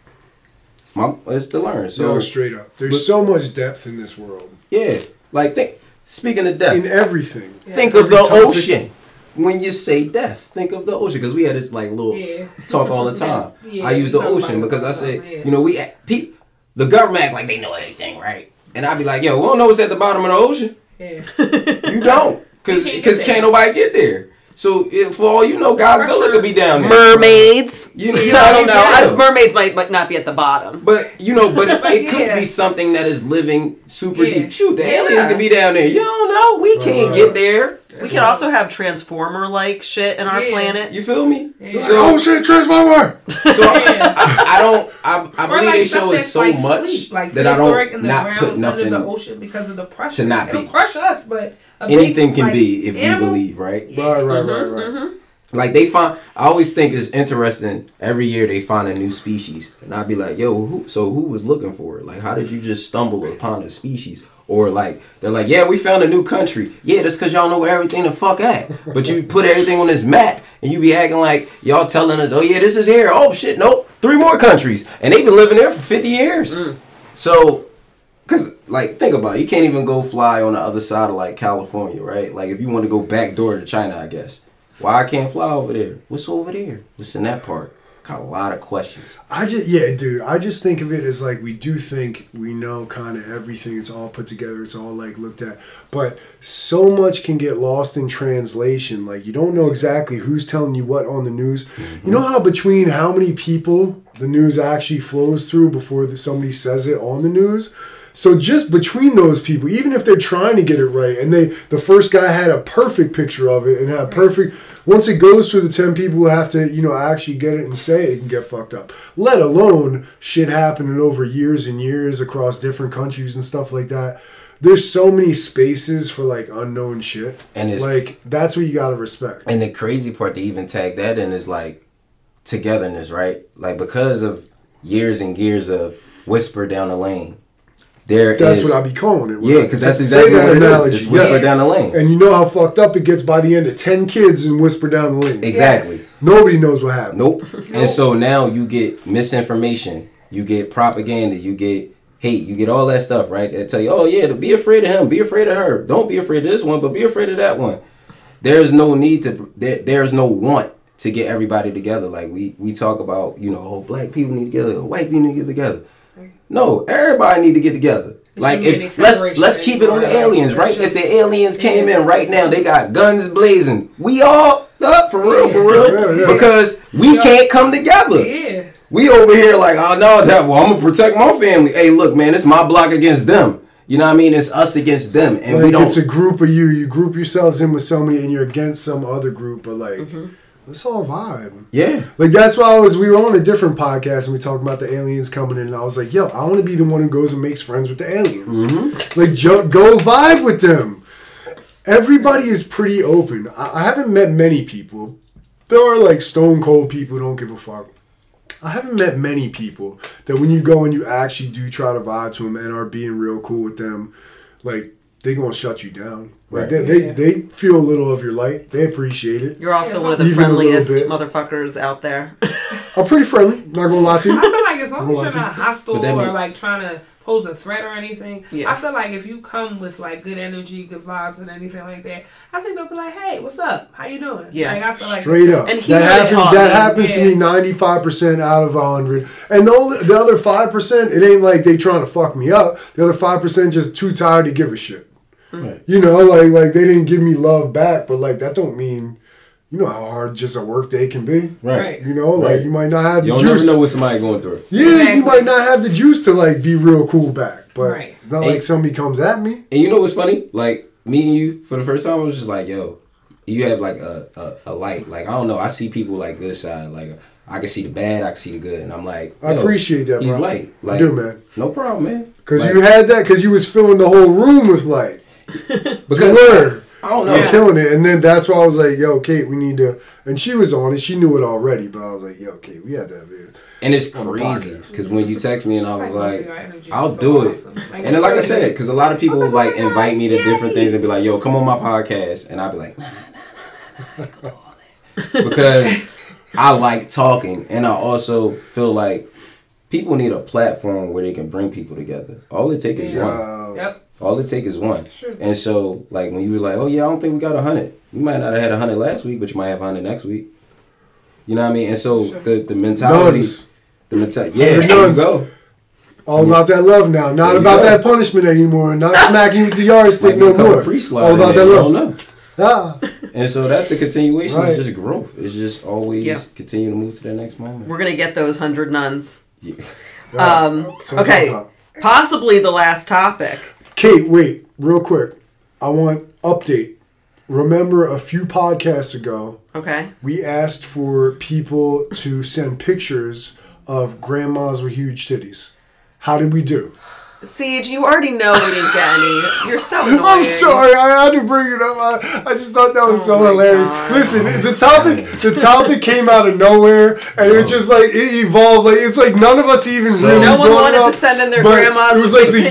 It's to learn. So
No, straight up. There's so much depth in this world.
yeah, like speaking of death,
In everything.
think of
Every
the
topic.
ocean. When you say death, think of the ocean, because we had this like little talk all the time.
Yeah,
I use the
we talk
ocean
about it
because
all
I
the
say,
time, yeah.
you know, the government act like they know everything, right? And I'd be like, yo, we don't know what's at the bottom of the ocean.
Yeah.
You don't,
You can't get
because
there.
can't nobody get there. So for all you know, Godzilla could be down there.
Mermaids.
You
I
know,
don't know.
yeah.
Mermaids might not be at the bottom.
But you know, it could
Yeah.
be something that is living super
Yeah.
deep. Shoot, the
Yeah.
aliens could be down there. You don't know. We can't
Right.
get there.
We could also have Transformer-like shit in our
Yeah.
planet.
You feel me?
Yeah.
Oh shit, Transformer!
So I
Or
believe
like
they
stuff
show us
that's
so
like
much
sleep, like
that I
prehistoric in
don't
the
not
ground
put
under
nothing.
the ocean because of the pressure.
to not
It'll
be.
crush us, but
Anything can
like,
be if we
animal-
believe, right?
Right.
Like they find. I always think it's interesting. Every year they find a new species, and I'd be like, "Yo, who was looking for it? Like, how did you just stumble upon a species?" Or like they're like, "Yeah, we found a new country. Yeah, that's because y'all know where everything the fuck at. But you put everything on this map, and you be acting like y'all telling us, oh yeah, this is here. Oh shit, nope, 3 more countries, and they've been living there for 50 years. So." Cause like think about it, you can't even go fly on the other side of like California, right? Like if you want to go back door to China, I guess. Why I can't fly over there? What's over there? What's in that part? Got a lot of questions.
I just think of it as like we do think we know kind of everything. It's all put together. It's all like looked at. But so much can get lost in translation. Like you don't know exactly who's telling you what on the news. You know how between how many people the news actually flows through before somebody says it on the news? So just between those people, even if they're trying to get it right, and the first guy had a perfect picture of it and had perfect. Once it goes through the 10 people who have to, actually get it and say it, it can get fucked up. Let alone shit happening over years and years across different countries and stuff like that. There's so many spaces for like unknown shit,
And it's
like that's what you gotta respect.
And the crazy part to even tag that in is like togetherness, right? Like because of years and years of whisper down the lane.
That's what I be calling it.
Yeah, because that's
Say
exactly
that
what it
analogy,
is. It's whisper
yeah.
down the lane.
And you know how fucked up it gets by the end of 10 kids and whisper down the lane.
Exactly.
Yes.
Nobody knows what happened.
Nope. And so now you get misinformation, you get propaganda, you get hate, you get all that stuff, right? That tell you, oh yeah, to be afraid of him, be afraid of her. Don't be afraid of this one, but be afraid of that one. There's no need to. There's no want to get everybody together. Like we talk about, oh, black people need to get together, white people need to get together. No, everybody need to get together. Like if let's keep it on the aliens, right? If the aliens came in right now, they got guns blazing. We all up for real,
Yeah.
because we can't come together.
Yeah.
We over here like, oh no, I'm gonna protect my family. Hey, look, man, it's my block against them. You know what I mean? It's us against them, and
Like
we don't.
it's a group of you. You group yourselves in with somebody, and you're against some other group. But like, let's all vibe.
Yeah.
Like that's why we were on a different podcast and we talked about the aliens coming in, and I was like, yo, I want to be the one who goes and makes friends with the aliens. Like go vibe with them. Everybody is pretty open. I haven't met many people. There are like stone cold people who don't give a fuck. I haven't met many people that when you go and you actually do try to vibe to them and are being real cool with them, like they gonna shut you down. Like
Right.
they feel a little of your light. They appreciate it.
You're also one of the
Even a little
friendliest
bit.
motherfuckers out there.
I'm pretty friendly. Not gonna lie to
I
you.
feel like as long as
Well,
you're not hostile
But that
or
mean-
like trying to pose a threat or anything,
Yeah.
I feel like if you come with like good energy, good vibes, and anything like that, I think they'll be like, "Hey, what's up? How you doing?"
Yeah.
Like, I feel like
Straight up.
And he
that
really
happens.
taught
That
me.
happens to me 95% out of 100. And the other 5%, it ain't like they trying to fuck me up. The other 5% just too tired to give a shit.
Right.
You know, like they didn't give me love back, but like that don't mean, you know how hard just a work day can be.
Right.
You know, like
Right.
you might not have the
You don't
juice.
never know what somebody going through.
Yeah, you
Exactly.
might not have the juice to like be real cool back, but
Right.
it's not
Hey.
like somebody comes at me.
And you know what's funny? Like meeting you for the first time, I was just like, yo, you have like a light. Like I don't know, I see people like good side. Like I can see the bad, I can see the good, and I'm like,
I
yo,
appreciate that,
He's
bro.
light.
I
Like,
do, man.
no problem, man.
Because
Like,
you had that, because you was filling the whole room with light.
because
Word.
I don't know.
I'm killing it. And then that's why I was like, yo, Kate, we need to. And she was on it. She knew it already. But I was like, yo, Kate, we had that.
And it's
On the
crazy
podcast.
because when you text me and I was
Just
like,
your energy
I'll
is so
do it.
awesome.
And then, like I
it's
said,
really-
because a lot of people
I was like,
like
oh my
invite
God,
me to different
yay.
things and be like, yo, come on my podcast. And I'll be like, nah, come on. Because I like talking. And I also feel like people need a platform where they can bring people together. All it takes is one.
Wow.
Yep.
All it takes is one.
Sure.
And so, like, when you were like, oh, yeah, I don't think we got 100. You might not have had 100 last week, but you might have 100 next week. You know what I mean? And so,
Sure.
the mentality...
Nuns.
Yeah, there you
Nuns.
go.
All about that love now. Not
There you
about
go.
that punishment anymore. Not smacking with the yardstick
Like
no
become
more.
a priest slide
All
in
about
there,
that
you
love.
don't know.
Ah.
And so that's the continuation.
Right.
It's just growth. It's just always
Yeah.
continue to move to the next moment.
We're gonna get those 100 nuns.
Yeah.
So I'm talking
Okay,
about.
possibly the last topic.
Kate, wait, real quick. I want update. Remember a few podcasts ago,
Okay.
we asked for people to send pictures of grandmas with huge titties. How did we do?
Siege, you already know we didn't get any. You're so annoying.
I'm sorry, I had to bring it up. I just thought that was
Oh
so
my
hilarious.
God.
Listen, the topic came out of nowhere, and it just like it evolved. Like it's like none of us even
So-
really
No one
brought it
wanted to
up,
send in their
but
grandmas
It was
with
like the
big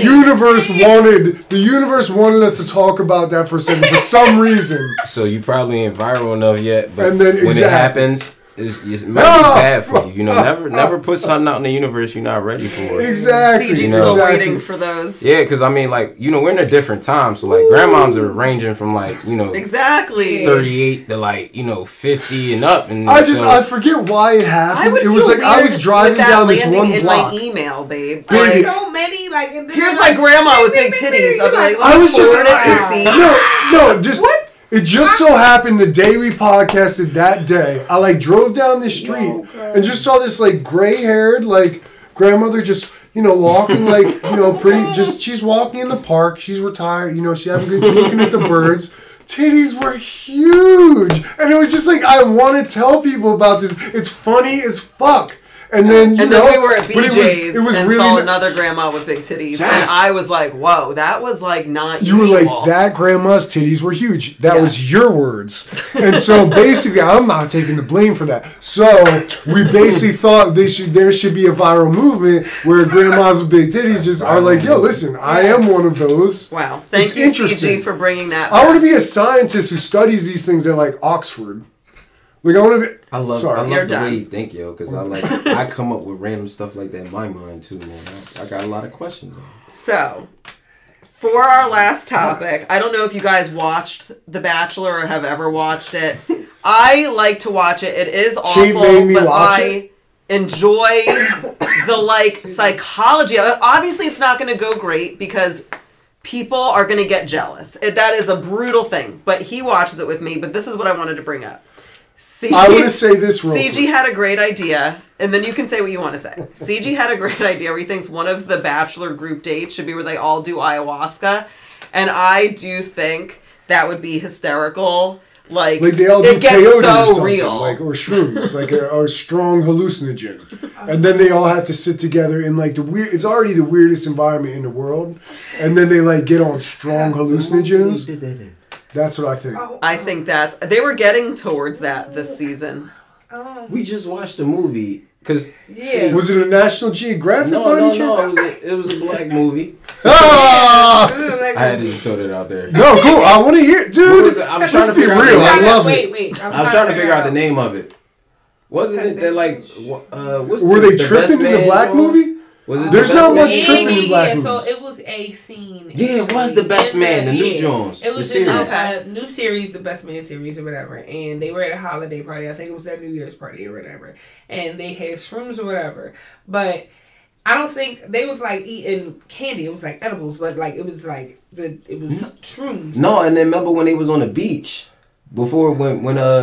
titties.
universe wanted us to talk about that for a second for some reason.
So you probably ain't viral enough yet, but
And then
when it
exactly.
happens, it might be bad for you. You know, never put something out in the universe you're not ready for.
Exactly.
Siege is
You
still
know.
waiting for those.
Yeah, because I mean, like, you know, we're in a different time. So, like, grandmoms are ranging from, like, you know,
Exactly.
38 to, like, you know, 50 and up. And
I forget why it happened.
I would
It was
feel
like I was
weird
driving
with that
down this
landing
one
in
block.
my email, babe.
Baby.
Like,
So many, like, and then
here's
they're
my grandma with big titties. I'll be like,
I was just
forward it to see.
no, just it just so happened the day we podcasted that day, I like drove down the street and just saw this like gray haired like grandmother just walking like pretty. Just she's walking in the park. She's retired. She's having good looking at the birds. Titties were huge, and it was just like I want to tell people about this. It's funny as fuck. And then
we were at
but
BJ's
it was
and
really
saw another grandma with big titties, and
Yes.
I was like, "Whoa, that was like not
You were
usual."
like, that grandma's titties were huge. That was
Yes.
your words. And so basically, I'm not taking the blame for that. So we basically thought there should be a viral movement where grandmas with big titties just are like, yo, listen, I am one of those.
Wow, thank
It's
you,
interesting.
CG, for bringing that.
I want to
back.
be a scientist who studies these things at like Oxford. Like I want to be.
I love
You're
the way
done.
you think, yo, because I come up with random stuff like that in my mind too, man. I got a lot of questions.
So, for our last topic, I don't know if you guys watched The Bachelor or have ever watched it. I like to watch it. It is
Kate
awful,
made me
but
watch
I
it.
enjoy the like psychology. Obviously, it's not going to go great because people are going to get jealous. That is a brutal thing. But he watches it with me. But this is what I wanted to bring up. CG,
I want to say this real
CG
quick.
had a great idea, and then you can say what you want to say. CG had a great idea where he thinks one of the Bachelor group dates should be where they all do ayahuasca, and I do think that would be hysterical. Like
Like they all do
it gets
peyote or
so
something,
real.
or shrooms, like a strong hallucinogen, and then they all have to sit together in like the weird. It's already the weirdest environment in the world, and then they like get on strong hallucinogens. That's what I think.
I think that they were getting towards that this season.
We just watched a movie Cause
Yeah.
Was it a National Geographic?
no,
by any
no,
chance?
no. It was a black movie.
Ah!
I had to just throw that out there.
No, cool. I want to hear,
What was
dude.
the- I'm
Let's
trying to
be
figure out
real.
the
I
name.
love it.
Wait.
I was trying to figure out the name of it. Wasn't it that like what's
Were
the
they tripping in the black movie?
Was it
There's
the
not
Best
much
Man?
tripping in black
So
movies.
it was a scene.
Yeah, it was The Best Man, the new Jones,
It was
the
in
series.
new series, The Best Man series or whatever. And they were at a holiday party. I think it was their New Year's party or whatever. And they had shrooms or whatever. But I don't think they was like eating candy. It was like edibles, but like it was shrooms.
No, and then remember when they was on the beach before when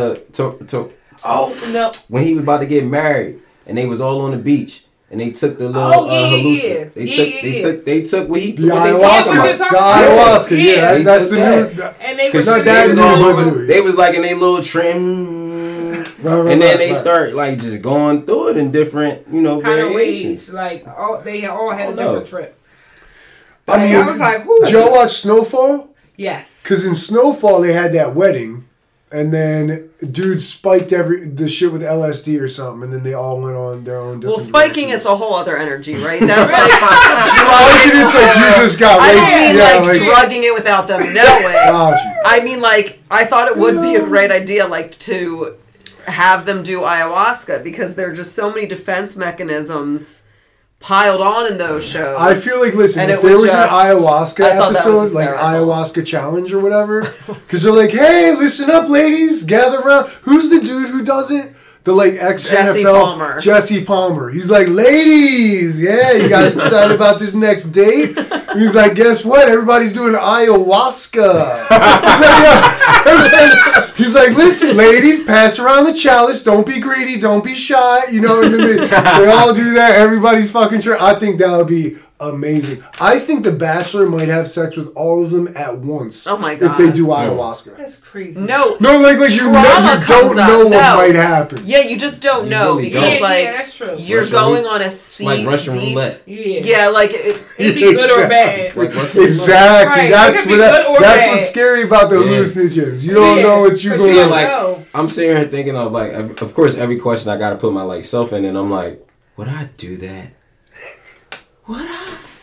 Oh no.
when he was about to get married and they was all on the beach and they took the little
Oh, yeah.
They took what he
The
what they
ayahuasca.
talking
what you're
about.
talking
The
about.
ayahuasca.
Yeah.
Yeah,
They
that's
took
the
that.
new.
And they were
Cause not
They
that
was
new
all
boy
over.
movie.
They was like in their little trim. And then they start like just going through it in different,
kind of
variations.
ways. Like they all had a
Oh, no.
different trip.
I mean,
I was like, who?
did y'all watch Snowfall?
Yes.
Because in Snowfall they had that wedding, and then dude spiked the shit with LSD or something, and then they all went on their own.
Well,
Different
spiking
directions.
it's a whole other energy, right? That's like
Spiking, it's like you just got.
I don't
raped.
mean like drugging it without them knowing.
Got you.
I mean, like, I thought it would be a great idea, like, to have them do ayahuasca because there are just so many defense mechanisms piled on in those shows.
I feel like, listen,
And
if
it
there
was
was an
just-
ayahuasca
I thought that was
episode, like
hysterical.
ayahuasca challenge or whatever, because they're like, hey, listen up, ladies, gather around. Who's the dude who does it? The like ex
Jesse
NFL
Palmer.
Jesse Palmer. He's like, ladies, yeah, you guys excited about this next date? And he's like, guess what? Everybody's doing ayahuasca. He's like, listen, ladies, pass around the chalice. Don't be greedy. Don't be shy. You know, and then they all do that. Everybody's fucking sure. I think that would be amazing. I think The Bachelor might have sex with all of them at once.
Oh my
If
God.
they do ayahuasca.
That's crazy.
No.
No, like you
Trauma
don't
comes up.
know what
No.
might happen.
Yeah, you just don't
You
know
really
because,
don't.
Yeah,
like,
that's true.
you're
Russian
going
roulette.
on a
It's
seat
like Russian
deep.
roulette.
Yeah, like, it
It'd be good or bad.
It's like Russian
Exactly.
Right, it
That's
could be
what
good or
that's
bad.
what's scary about the
Yeah.
hallucinogens. You don't
Yeah.
know what you're
But
going
see,
Yeah,
to
like
No.
I'm sitting here thinking of like, of course, every question I gotta put my like self in, and I'm like, would I do that? Would I?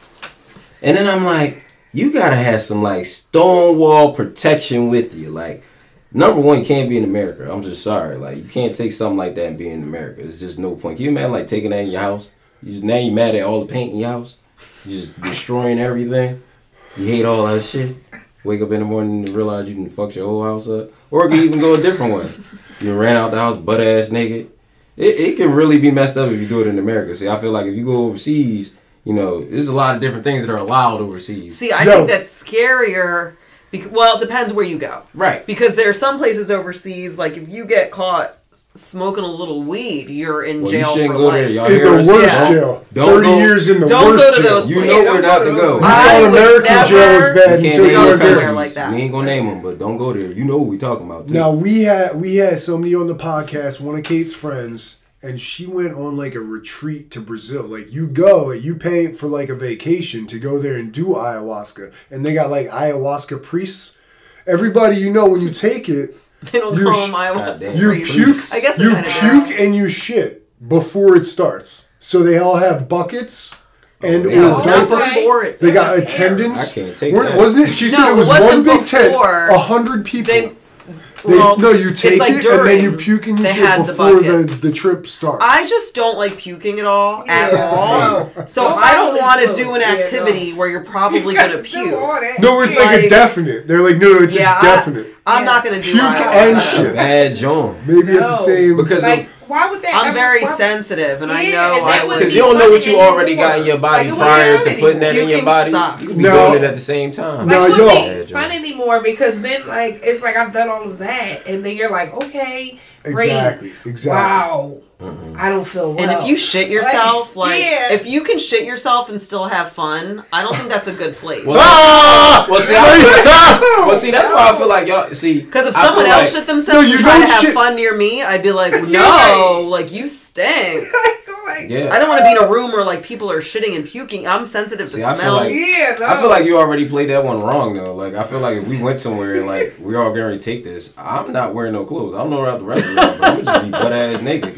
And then I'm like, you gotta have some like stonewall protection with you. Like, number one, you can't be in America. I'm just sorry. Like, you can't take something like that and be in America. It's just no point. Can you imagine like taking that in your house? Now you mad at all the paint in your house? You just destroying everything. You hate all that shit. Wake up in the morning and realize you can fuck your whole house up. Or it can even go a different way. You ran out the house butt ass naked. It can really be messed up if you do it in America. See, I feel like if you go overseas, you know, there's a lot of different things that are allowed overseas.
see, I
No.
think that's scarier. Well, it depends where you go.
Right.
Because there are some places overseas, like, if you get caught smoking a little weed, you're in
Well, you
jail
shouldn't
for
go
life.
there. Y'all
in
hear
the
us?
worst
Yeah.
jail.
Don't
30
go-
years in the
Don't
worst
go to
jail.
those
You
places.
know where not to go.
You
I
call
would
American jail is
never-
bad
You
until
can't
you
name
go
go
them
there.
somewhere
countries.
like that.
We ain't gonna name them, but don't go there. You know what we talking about. Too.
Now we had somebody on the podcast, one of Kate's friends, and she went on like a retreat to Brazil. Like you go, you pay for like a vacation to go there and do ayahuasca, and they got like ayahuasca priests. Everybody you know when you take it,
They don't
You
call
sh-
them ayahuasca.
Goddamn.
you
priests.
puke.
I guess they
you
kinda
puke and you shit before it starts. So they all have buckets and
yeah.
or
Oh,
diapers.
before it
They got
starts.
attendants.
I can't take
Weren't-
that.
Wasn't it? She said
No,
it was
it wasn't
one big tent,
before.
100 people.
They-
They,
well,
no, you take
it's like
it and then you
during
puke and you
they
shit
had the
before
buckets.
the trip starts.
I just don't like puking at all. At
Yeah.
all.
No.
So
Don't
I don't
bother
want to
me.
do an
Yeah,
activity where you're probably going to puke.
No, it's like a
Like-
definite. They're like, no, it's
Yeah,
a definite.
I'm
Yeah.
not going to do
Puke and
ayahuasca.
That's a
shit.
bad joint.
Maybe at the
No.
same.
Because
Like, why would that?
I'm
ever-
very
why-
sensitive, and I
Yeah,
know
and that
I
would
would.
Because
be
you don't know what you
funny
already got in your body
Like,
prior to
puking
putting that in your body.
sucks.
You could be
No.
doing it at the same time.
No,
Like, it
yo.
wouldn't be fun anymore because then, like, it's like I've done all of that, and then you're like, okay, great,
Exactly.
wow, I don't feel well.
And if you shit yourself, like,
yeah.
if you can shit yourself and still have fun, I don't think that's a good place.
Well,
Ah!
well, see, well, see, that's why I feel like y'all see.
Because if
I feel
someone else
like-
shit themselves
No, you
and try to
don't
have
shit-
fun near me, I'd be like,
Right.
no, like, you stink.
yeah,
I don't want to be in a room where, like, people are shitting and puking. I'm sensitive to
See, I feel
smells.
like-
yeah, no.
I feel like you already played that one wrong though. Like I feel like if we went somewhere and like we all going to take this, I'm not wearing no clothes. I don't know about the rest of y'all, but I'm gonna just be butt ass naked because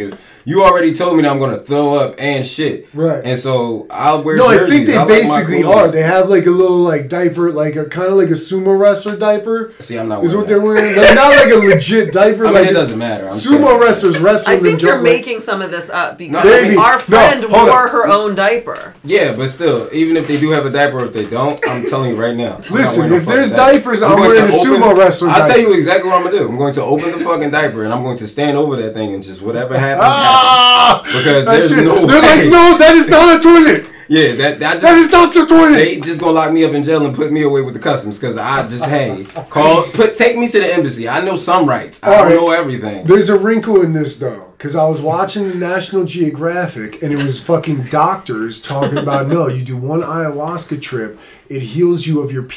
you already told me that I'm gonna throw up and shit.
Right.
And so I'll wear
No,
jerseys.
I think they
like my
basically
clothes.
are. They have like a little like diaper, like a kind of like a sumo wrestler diaper.
See, I'm not
Is
wearing
what
that.
they're wearing. Like, not like a legit diaper.
I mean,
like
it
it's-
doesn't matter. I'm
Sumo
saying.
wrestlers wrestle.
I think you're
like,
making some of this up because
Maybe.
our friend
No, hold
wore
up.
her own diaper.
Yeah, but still, even if they do have a diaper, or if they don't, I'm telling you right now. I'm not
Listen,
wearing no
if there's
fucking
diapers,
I'm
I'm
going
wearing
to
a sumo wrestler
I'll tell
diaper.
you exactly what I'm gonna do. I'm going to open the fucking diaper and I'm going to stand over that thing and just whatever happens, happens. Because
That's
there's
it.
no
They're
way.
like, no, that is not a toilet.
Yeah, that
That
just
is not the toilet.
they just gonna lock me up in jail and put me away with the customs because I just take me to the embassy. I know some rights. I don't
Alright.
know everything.
There's a wrinkle in this though, because I was watching the National Geographic and it was fucking doctors talking about no, you do one ayahuasca trip, it heals you of your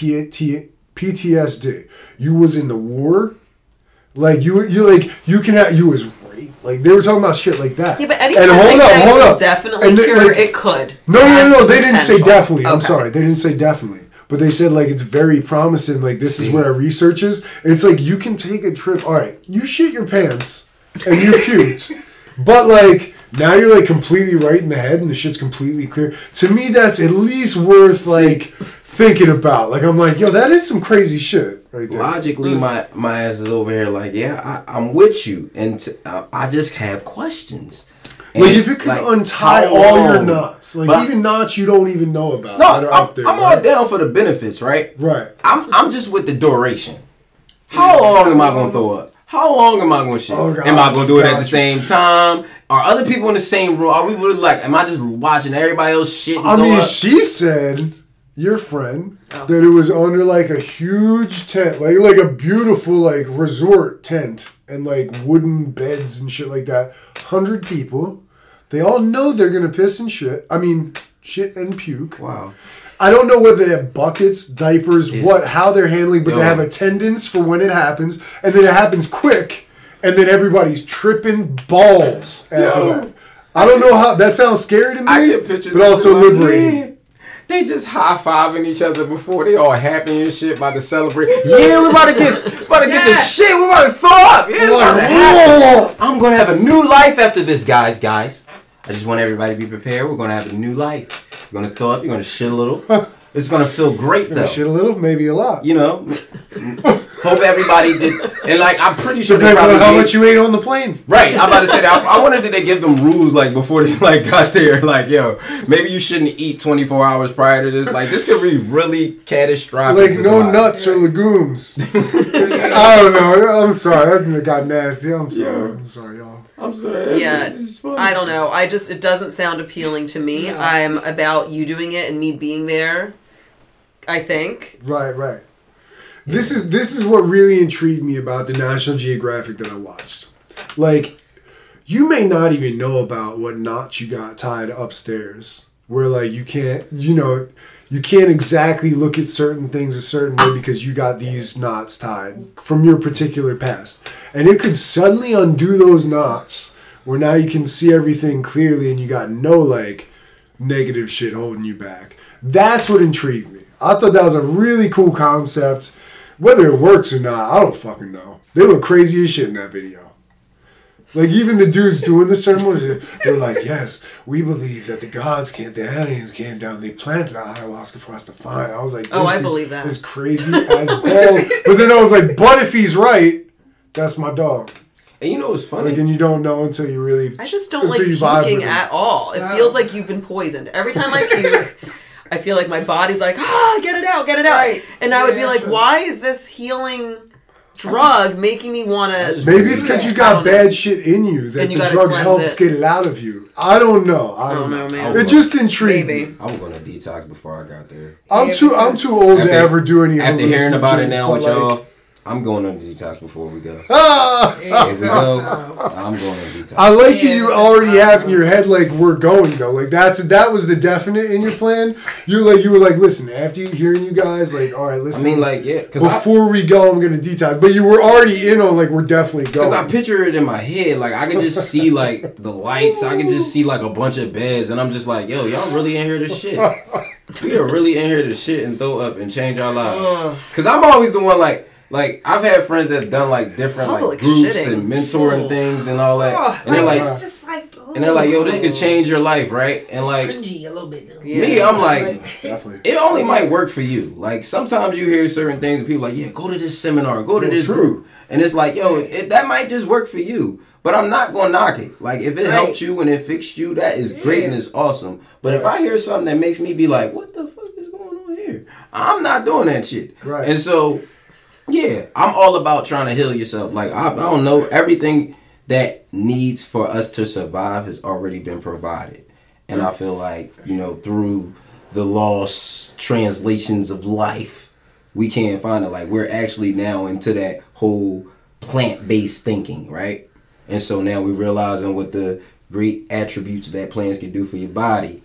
PTSD. You was in the war, like you can have you was raped. Like they were talking about shit like that.
Yeah, but anytime
and
they say it will
up.
definitely
And they-
cure,
like-
it could.
No,
It has
no,
the
they didn't say
potential.
definitely. I'm
Okay.
sorry, they didn't say definitely. But they said like it's very promising. Like this is where our research is. And it's like you can take a trip. All right, you shit your pants and you puked, but like now you're like completely right in the head and the shit's completely clear. To me, that's at least worth like thinking about. Like I'm like, yo, that is some crazy shit right there.
Logically, my ass is over here like, yeah, I'm with you, and I just have questions.
Like
And,
if it could
like,
untie
how
all your
long?
knots, like
But-
even knots you don't even know about.
No,
that are
I'm
out there,
all
right?
down for the benefits, right?
Right.
I'm just with the duration. How long am I gonna throw up? How long am I gonna shit?
Oh, gosh,
am I gonna do it at the
gotcha.
same time? Are other people in the same room? Are we really like? Am I just watching everybody else shit? And
I
throw
mean,
up?
she said, your friend, that it was under like a huge tent, like a beautiful like resort tent, and like wooden beds and shit like that. 100 people. They all know they're gonna piss and shit. I mean, shit and puke.
Wow.
I don't know whether they have buckets, diapers, how they're handling, but
Yo.
they have attendants for when it happens, and then it happens quick, and then everybody's tripping balls after
Yo.
that. I don't know how that sounds scary to me,
I can picture
but
this
also
in my
liberating.
head. They just high-fiving each other before they all happy and shit, about to celebrate. Yeah, we about to get this shit. We about to throw up. Yeah, it's about to happen. I'm gonna have a new life after this, guys. I just want everybody to be prepared. We're gonna have a new life. You're gonna throw up. You're gonna shit a little. It's gonna feel great though.
Shit a little, maybe a lot.
You know. Hope everybody did. And like, I'm pretty sure they
Depends
probably
on how
gave-
much you ate on the plane.
Right, I'm about to say that. I wonder did they give them rules like before they like got there? Like, yo, maybe you shouldn't eat 24 hours prior to this. Like, this could be really catastrophic.
Like
for
no
somebody.
nuts or legumes. I don't know. I'm sorry. That got nasty. I'm sorry.
Yeah.
I'm sorry, y'all.
I'm sorry.
Yeah,
This is funny.
I don't know. It doesn't sound appealing to me. I'm about you doing it and me being there, I think.
Right. This is what really intrigued me about the National Geographic that I watched. Like, you may not even know about what knots you got tied upstairs. Where like you can't exactly look at certain things a certain way because you got these knots tied from your particular past. And it could suddenly undo those knots where now you can see everything clearly and you got no like negative shit holding you back. That's what intrigued me. I thought that was a really cool concept. Whether it works or not, I don't fucking know. They look crazy as shit in that video. Like, even the dudes doing the ceremonies, they're like, yes, we believe that the aliens came down, they planted ayahuasca for us to find. I was like,
Oh,
this
I
dude
believe that.
is crazy as balls. But then I was like, but if he's right, that's my dog.
And you know what's funny?
Like, and you don't know until you really...
I just don't like
until you vibe
puking
with him.
at all. It feels like you've been poisoned. Every time I puke, I feel like my body's like, get it out.
Right.
And I would be
Yeah,
like,
sure.
why is this healing drug making me want to...
Maybe it's because you
I
got
don't know.
bad shit in you that
And you
the
gotta
drug
cleanse
helps
it.
get it out of you. I don't know. I don't know,
man.
It just intrigued
Maybe.
me.
I was gonna detox before I got there.
I'm
Yeah,
too
because-
old to
After-
ever do any
After hearing about it
hallucinogens,
now
but,
with
like,
y'all, I'm going on detox before we go.
Ah!
If we go, I'm going on detox.
I like that
Yeah.
you already have in your head like we're going though. Like that was the definite in your plan. You were like, listen, after hearing you guys, like, all right,
I
listen.
mean, like, yeah,
before we go, I'm gonna detox. But you were already in on like we're definitely going.
Because I picture it in my head, like I can just see like the lights, I can just see like a bunch of beds, and I'm just like, yo, y'all really in here to shit. We are really in here to shit and throw up and change our lives. Because I'm always the one like I've had friends that have done like different
Public
like groups
shitting.
and mentoring things and all that,
Oh,
and they're like,
it's just like
and they're like, yo, this could change your life, right? And
Just
like
cringy a little bit though.
Yeah.
me, I'm like,
Definitely.
it only might work for you. Like sometimes you hear certain things and people are like, yeah, go to this seminar, go to
Well,
this
true.
group. And it's like, yo, that might just work for you. But I'm not gonna knock it. Like if it
Right.
helped you and it fixed you, that is great and it's awesome. But if I hear something that makes me be like, what the fuck is going on here? I'm not doing that shit.
Right.
And so, yeah, I'm all about trying to heal yourself. Like I don't know, everything that needs for us to survive has already been provided. And I feel like, through the lost translations of life, we can't find it. Like we're actually now into that whole plant-based thinking, right? And so now we're realizing what the great attributes that plants can do for your body.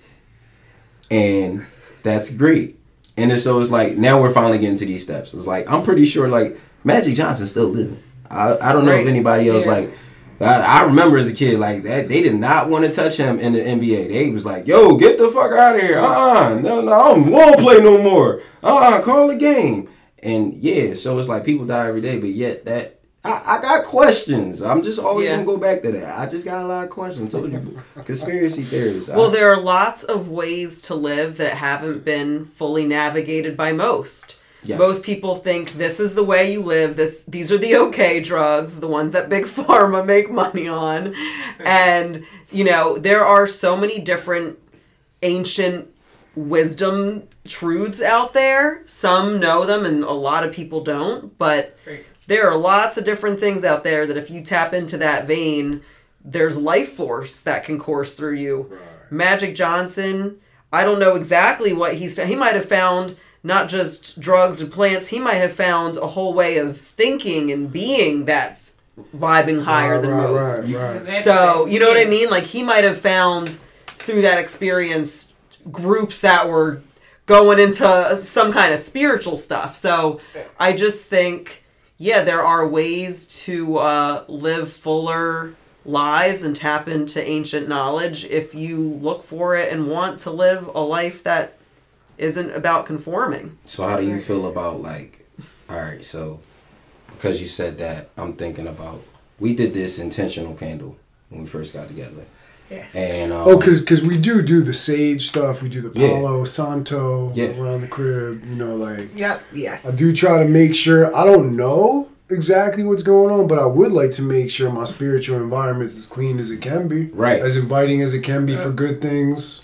And that's great. And it's like now we're finally getting to these steps. It's like I'm pretty sure like Magic Johnson's still living. I don't know if anybody else like I remember as a kid like that they did not want to touch him in the NBA. They was like, yo, get the fuck out of here. No, I don't want to play no more. Call the game. And yeah, so it's like people die every day, but yet that I got questions. I'm just always gonna go back to that. I just got a lot of questions. Told you, conspiracy theories.
Well, there are lots of ways to live that haven't been fully navigated by most.
Yes.
Most people think this is the way you live. These are the okay drugs, the ones that Big Pharma make money on. And, there are so many different ancient wisdom truths out there. Some know them and a lot of people don't. But there are lots of different things out there that if you tap into that vein, there's life force that can course through you. Right. Magic Johnson, I don't know exactly what he's found. He might have found not just drugs or plants. He might have found a whole way of thinking and being that's vibing higher than most.
Right.
So, you know what I mean? Like he might have found through that experience groups that were going into some kind of spiritual stuff. So I just think, there are ways to live fuller lives and tap into ancient knowledge if you look for it and want to live a life that isn't about conforming.
So how do you feel about like, all right, so because you said that, I'm thinking about, we did this intentional candle when we first got together.
Yes.
And
because we do the sage stuff, we do the Palo Santo around the crib,
Yep. Yes.
I do try to make sure, I don't know exactly what's going on, but I would like to make sure my spiritual environment is as clean as it can be.
Right.
As inviting as it can be for good things.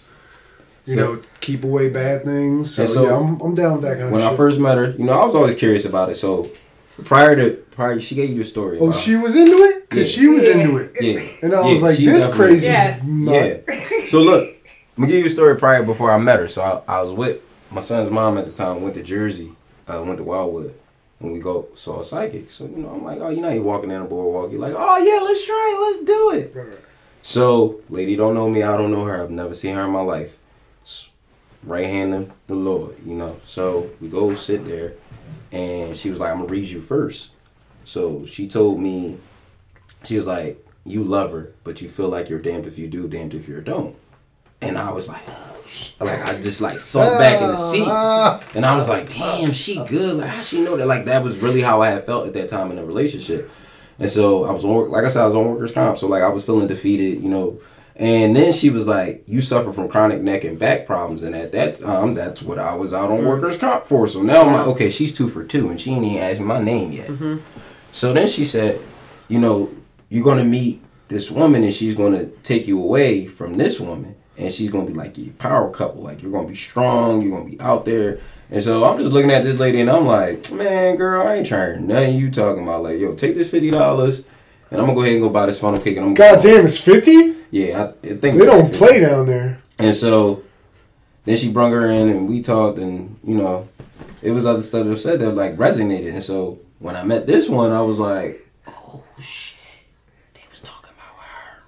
Keep away bad things. So, I'm down with that kind of shit.
When I first met her, I was always curious about it. So prior, she gave you the story.
Oh, she was into it? Because she was into it.
Yeah.
And I was like,
she's
this
definitely-
crazy.
Yes.
Yeah. So look, I'm gonna give you a story prior before I met her. So I was with my son's mom at the time. Went to Jersey, went to Wildwood, and we saw a psychic. So I'm like, oh, you're walking down the boardwalk. You're like, oh yeah, let's try it, let's do it.
Right.
So lady don't know me, I don't know her. I've never seen her in my life. Right hand of the Lord, So we go sit there, and she was like, I'm gonna read you first. So she told me, she was like, you love her, but you feel like you're damned if you do, damned if you don't. And I was like, I just sunk back in the seat, and I was like, damn, she good. Like, how she know that? Like, that was really how I had felt at that time in the relationship. And so I was on, like I said, I was on workers' comp, so I was feeling defeated, And then she was like, you suffer from chronic neck and back problems. And at that time, that's what I was out on workers' comp for. So now I'm like, okay, she's 2 for 2. And she ain't even asked me my name yet. Mm-hmm. So then she said, you're going to meet this woman and she's going to take you away from this woman. And she's going to be like your power couple. Like, you're going to be strong. You're going to be out there. And so I'm just looking at this lady and I'm like, man, girl, I ain't trying nothing you talking about. Like, yo, take this $50 and I'm going to go ahead and go buy this funnel cake. And I'm
God damn, it's 50?
Yeah, I think
they don't play down there.
And so then she brung her in and we talked, and it was other stuff that said that resonated. And so when I met this one, I was like, oh shit, they was talking about her.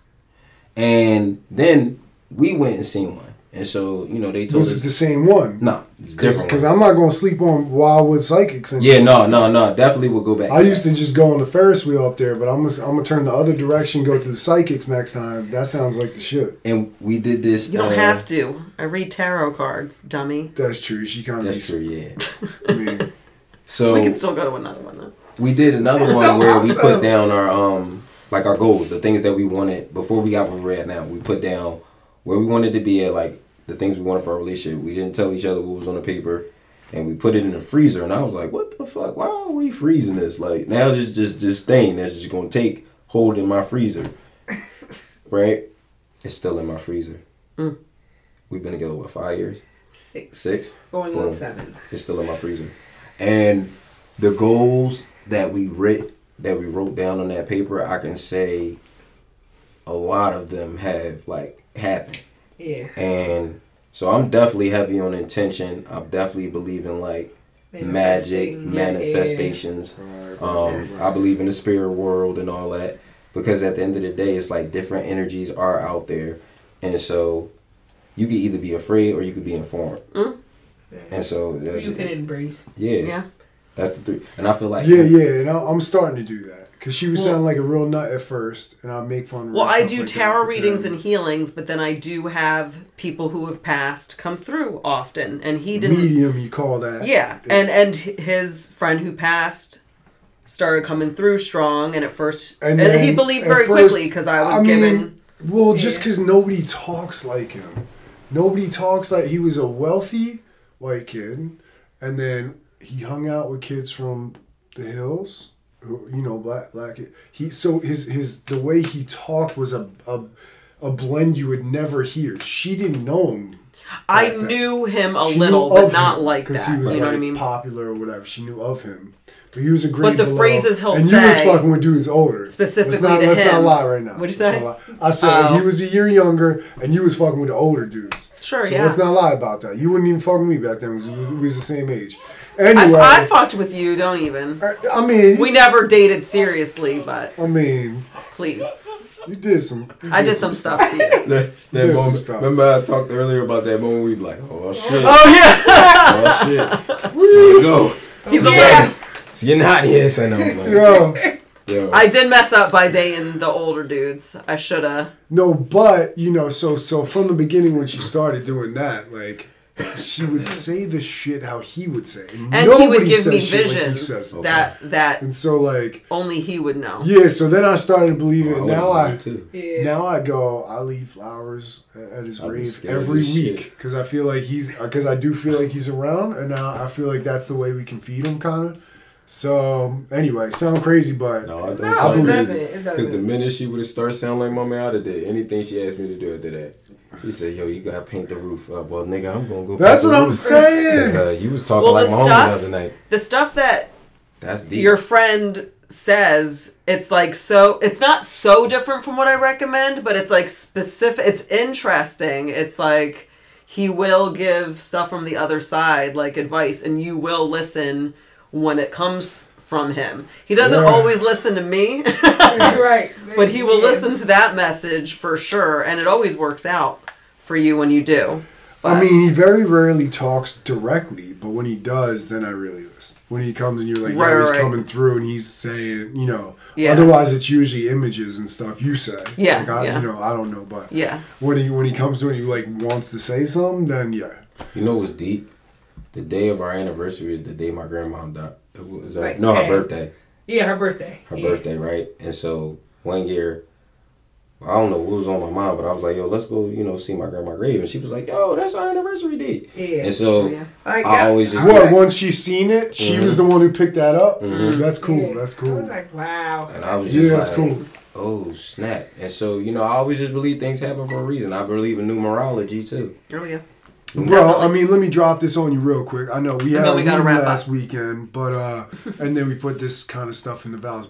And then we went and seen one. And so, they told us.
Was it the same one?
No, it's different.
Because I'm not going to sleep on Wildwood Psychics anymore.
Yeah, no. Definitely will go back.
I used to just go on the Ferris wheel up there, but I'm gonna turn the other direction, go to the Psychics next time. That sounds like the shit.
And we did this.
You don't have to. I read tarot cards, dummy.
That's true. She kind of.
That's true, yeah.
I mean,
So
we can still go to another one, though.
we did another one where we put down our like our goals, the things that we wanted before we got where we're at now. We put down where we wanted to be at, like the things we wanted for our relationship. We didn't tell each other what was on the paper, and we put it in the freezer. And I was like, what the fuck? Why are we freezing this? Like, now it's just this thing that's just going to take hold in my freezer. Right? It's still in my freezer. We've been together, 5 years? 6.
Going on 7.
It's still in my freezer. And the goals that we wrote down on that paper, I can say a lot of them have like happened.
Yeah.
And so I'm definitely heavy on intention. I definitely believe in like magic, manifestations. I believe in the spirit world and all that, because at the end of the day, it's like different energies are out there, and so you could either be afraid or you could be informed. And so
you can embrace.
Yeah. That's the 3. And I feel like
and I'm starting to do that. Because she was sounding like a real nut at first, and I make fun of her.
Well, I do tarot readings and healings, but then I do have people who have passed come through often, and he didn't...
Medium, you call that.
Yeah, and his friend who passed started coming through strong, and at first... And he believed very quickly, because I was given...
Well, just because nobody talks like him. Nobody talks like... He was a wealthy white kid, and then he hung out with kids from the hills... You know, black. The way he talked was a blend you would never hear. She didn't know him.
I knew him a little, but not like that.
Because he was
you know what I mean?
Popular or whatever. She knew of him, but he was a great.
But the phrases he'll
and
say,
you was fucking with dudes older.
Specifically to
let's
him.
not lie right now.
What'd you say?
I said he was a year younger, and you was fucking with the older dudes.
Sure,
so let's not lie about that. You wouldn't even fuck with me back then. We was the same age. Anyway,
I fucked with you. Don't even.
I mean,
we never dated seriously, but
I mean,
please.
You did some.
I did some stuff to you.
that moment. Remember I talked earlier about that moment we be like, oh shit.
Oh yeah.
Oh shit. Here we go.
He's a
It's getting hot in here, so I'm
Yo.
I did mess up by dating the older dudes. I shoulda.
No, but so from the beginning when she started doing that, like. She would say the shit how he would say,
and he would give me visions that
and so like
only he would know.
Yeah, so then I started to believe it. Now I leave flowers at his grave every week because I feel like I do feel like he's around, and now I feel like that's the way we can feed him, kind of. So anyway, sound crazy, but
no,
it doesn't.
Because the minute she would have started sounding like my man, I'd have did anything she asked me to do after that. She said, "Yo, you gotta paint the roof up." Well, nigga, I'm gonna go.
That's what I'm saying.
Because you was talking like my homie the other night.
The stuff
that's deep.
Your friend says, it's like it's not so different from what I recommend, but it's like specific. It's interesting. It's like he will give stuff from the other side, like advice, and you will listen when it comes from him. He doesn't always listen to me.
Right.
But he will listen to that message for sure, and it always works out for you when you do. But,
I mean, he very rarely talks directly, but when he does, then I really listen. When he comes and you're like, he's coming through and he's saying, otherwise it's usually images and stuff you say.
Yeah.
Like I don't know, but
yeah.
When he comes to it and he like wants to say something, then yeah.
You know what's deep? The day of our anniversary is the day my grandmom died. Her birthday.
Yeah, her birthday.
Her birthday, right? And so one year, I don't know what was on my mind, but I was like, yo, let's go, see my grandma grave. And she was like, yo, that's our anniversary date.
Yeah.
And so I always just...
once she seen it, she was the one who picked that up? Mm-hmm. That's cool. Yeah. That's cool.
I was like, wow.
And I was just
that's cool.
Oh, snap. And so, I always just believe things happen for a reason. I believe in numerology, too.
Oh, yeah.
Bro, I mean, let me drop this on you real quick. I know we had a meeting last weekend, but and then we put this kind of stuff in the vows,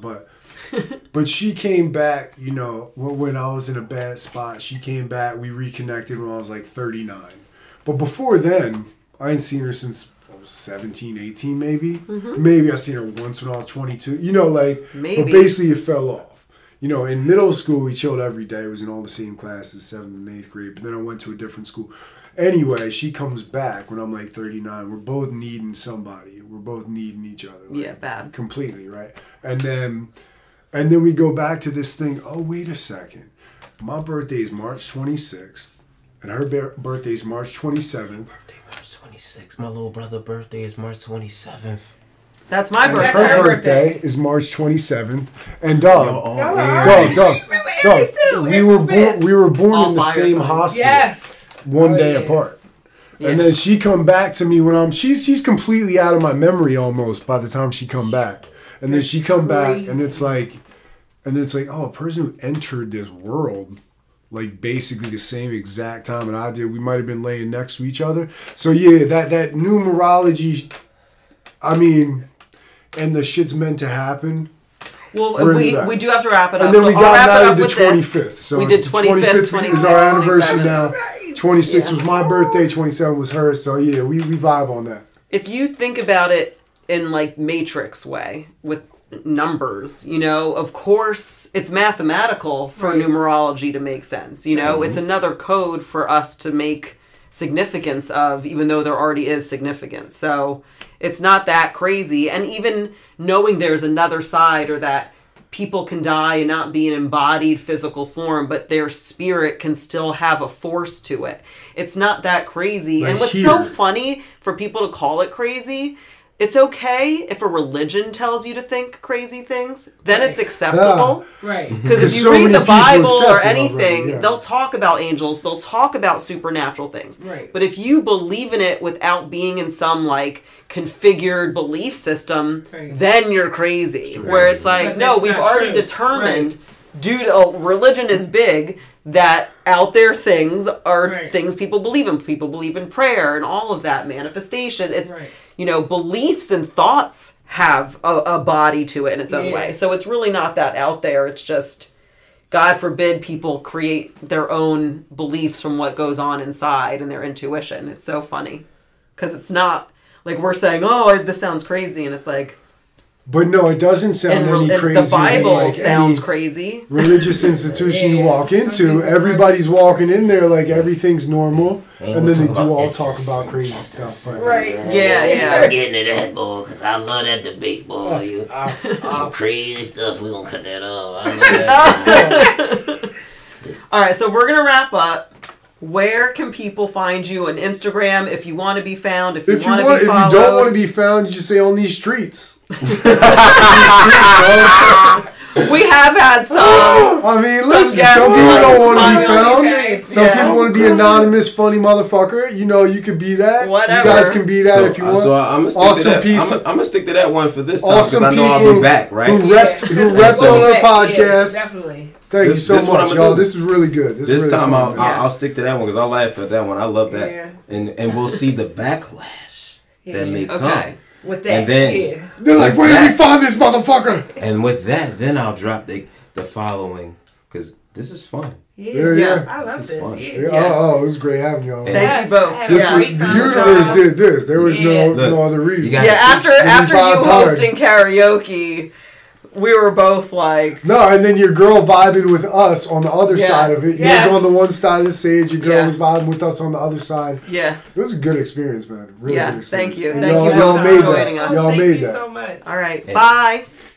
but she came back, when I was in a bad spot. She came back. We reconnected when I was like 39. But before then, I hadn't seen her since I was 17, 18 maybe. Mm-hmm. Maybe I seen her once when I was 22.
Maybe.
But basically it fell off. In middle school, we chilled every day. It was in all the same classes, 7th and 8th grade. But then I went to a different school. Anyway, she comes back when I'm like 39. We're both needing somebody. We're both needing each other.
Yeah, bad.
Completely, right? And then we go back to this thing. Oh, wait a second. My birthday is March 26th, and her birthday is March 27th.
Birthday March 26th. My little brother's birthday is March 27th.
That's my
That's
birthday.
Her
her
birthday is March 27th, and dog,
Alright.
dog. We were born
All
in the
fire
same
signs.
hospital,
Yes.
one
Oh,
day
yeah.
apart.
Yeah.
And then she come back to me when she's completely out of my memory almost by the time she come back. And then she come back and it's like, oh, a person who entered this world like basically the same exact time that I did. We might have been laying next to each other. So yeah, that numerology, I mean, and the shit's meant to happen.
Well,
We're into that.
we do have to wrap it up.
And then
so
we
I'll
got
wrap it
married
up
the
with
25th.
this.
So
we did
it's
25th, 26th,
is our anniversary
27th.
now. 26
Yeah.
was my birthday, 27 was hers. So yeah, we vibe on that.
If you think about it in like Matrix way with numbers, you know, of course it's mathematical for numerology to make sense. You know, it's another code for us to make significance of, even though there already is significance. So it's not that crazy. And even knowing there's another side, or that people can die and not be an embodied physical form, but their spirit can still have a force to it. It's not that crazy.
Like
and what's
here.
so funny for people to call it crazy, it's okay if a religion tells you to think crazy things, then it's acceptable.
Right.
Because if
Because
you
so
read
many
the
people
Bible
accept
or
it
anything,
already, yeah.
they'll talk about angels, they'll talk about supernatural things.
Right.
But if you believe in it without being in some like configured belief system,
Right.
then you're crazy. Where it's like,
But
no,
that's
we've
not
already
true.
determined, due to religion is big, that out there things are
Right.
things people believe in. People believe in prayer and all of that manifestation. It's,
Right.
you know, beliefs and thoughts have a body to it in its own
Yeah.
way. So it's really not that out there. It's just, God forbid people create their own beliefs from what goes on inside and their intuition. It's so funny. Because it's not like we're saying, oh, this sounds crazy. And it's like,
But no, it doesn't sound any crazy.
the Bible
like
sounds
any
crazy.
religious institution you
Yeah.
walk
Some
into,
things are
everybody's walking in there like everything's normal,
And
and
we'll
then they
talk
do
about
all
this.
talk about crazy stuff. But
Right.
Yeah, yeah.
I'm getting to that, boy, because I love that debate, boy. You, some crazy stuff. We're going to cut that off. I love that.
All right, so we're going to wrap up. Where can people find you on Instagram if you want to be found, if you
if you
want to
want,
be
if
followed?
you don't want to be found, you just say on these streets.
We have had some.
I mean,
Some
listen,
guests
some people
like
don't want to
find
be
me on
found.
these streets.
Some
Yeah.
people want to be anonymous, funny motherfucker. You know, you could be that.
Whatever.
You guys can be that if you want.
So I'm gonna stick
Awesome
to that.
piece.
I'm gonna stick to that one for this time because
Awesome
I know
people
I'll be back, right?
who repped
So-
on our
Yeah,
podcast.
definitely.
Thank you
This
so
one
much,
I'ma
y'all.
do.
This is really good.
This
is really
time
fun, man.
I'll stick to that one because I laughed at that one. I love that,
Yeah.
and we'll see the backlash that may come.
Okay.
With that,
And then-
yeah.
They're like, where did we find this motherfucker?
And with that, then I'll drop the following because this is fun.
Yeah,
Yeah.
I love
This
this.
is fun.
Yeah.
Yeah. Oh, it was great having y'all.
Thank
Thank you both.
I had a
This
Yeah.
was,
great
the
time.
universe
Charles.
did this. There was
Yeah.
no
Look,
other reason.
got-
Yeah, after
Then we
you
filed hard.
hosting karaoke, we were both like,
No, and then your girl vibing with us on the other
Yeah.
side of it. You
Yes.
was on the one side of the stage. Your girl
Yeah.
was vibing with us on the other side.
yeah.
It was a good experience, man. Really
Yeah,
good experience.
thank you.
And
Thank
y'all,
you
y'all
both
made
for joining
that.
us.
Y'all
Thank
made
you
that.
so much.
All right. Bye.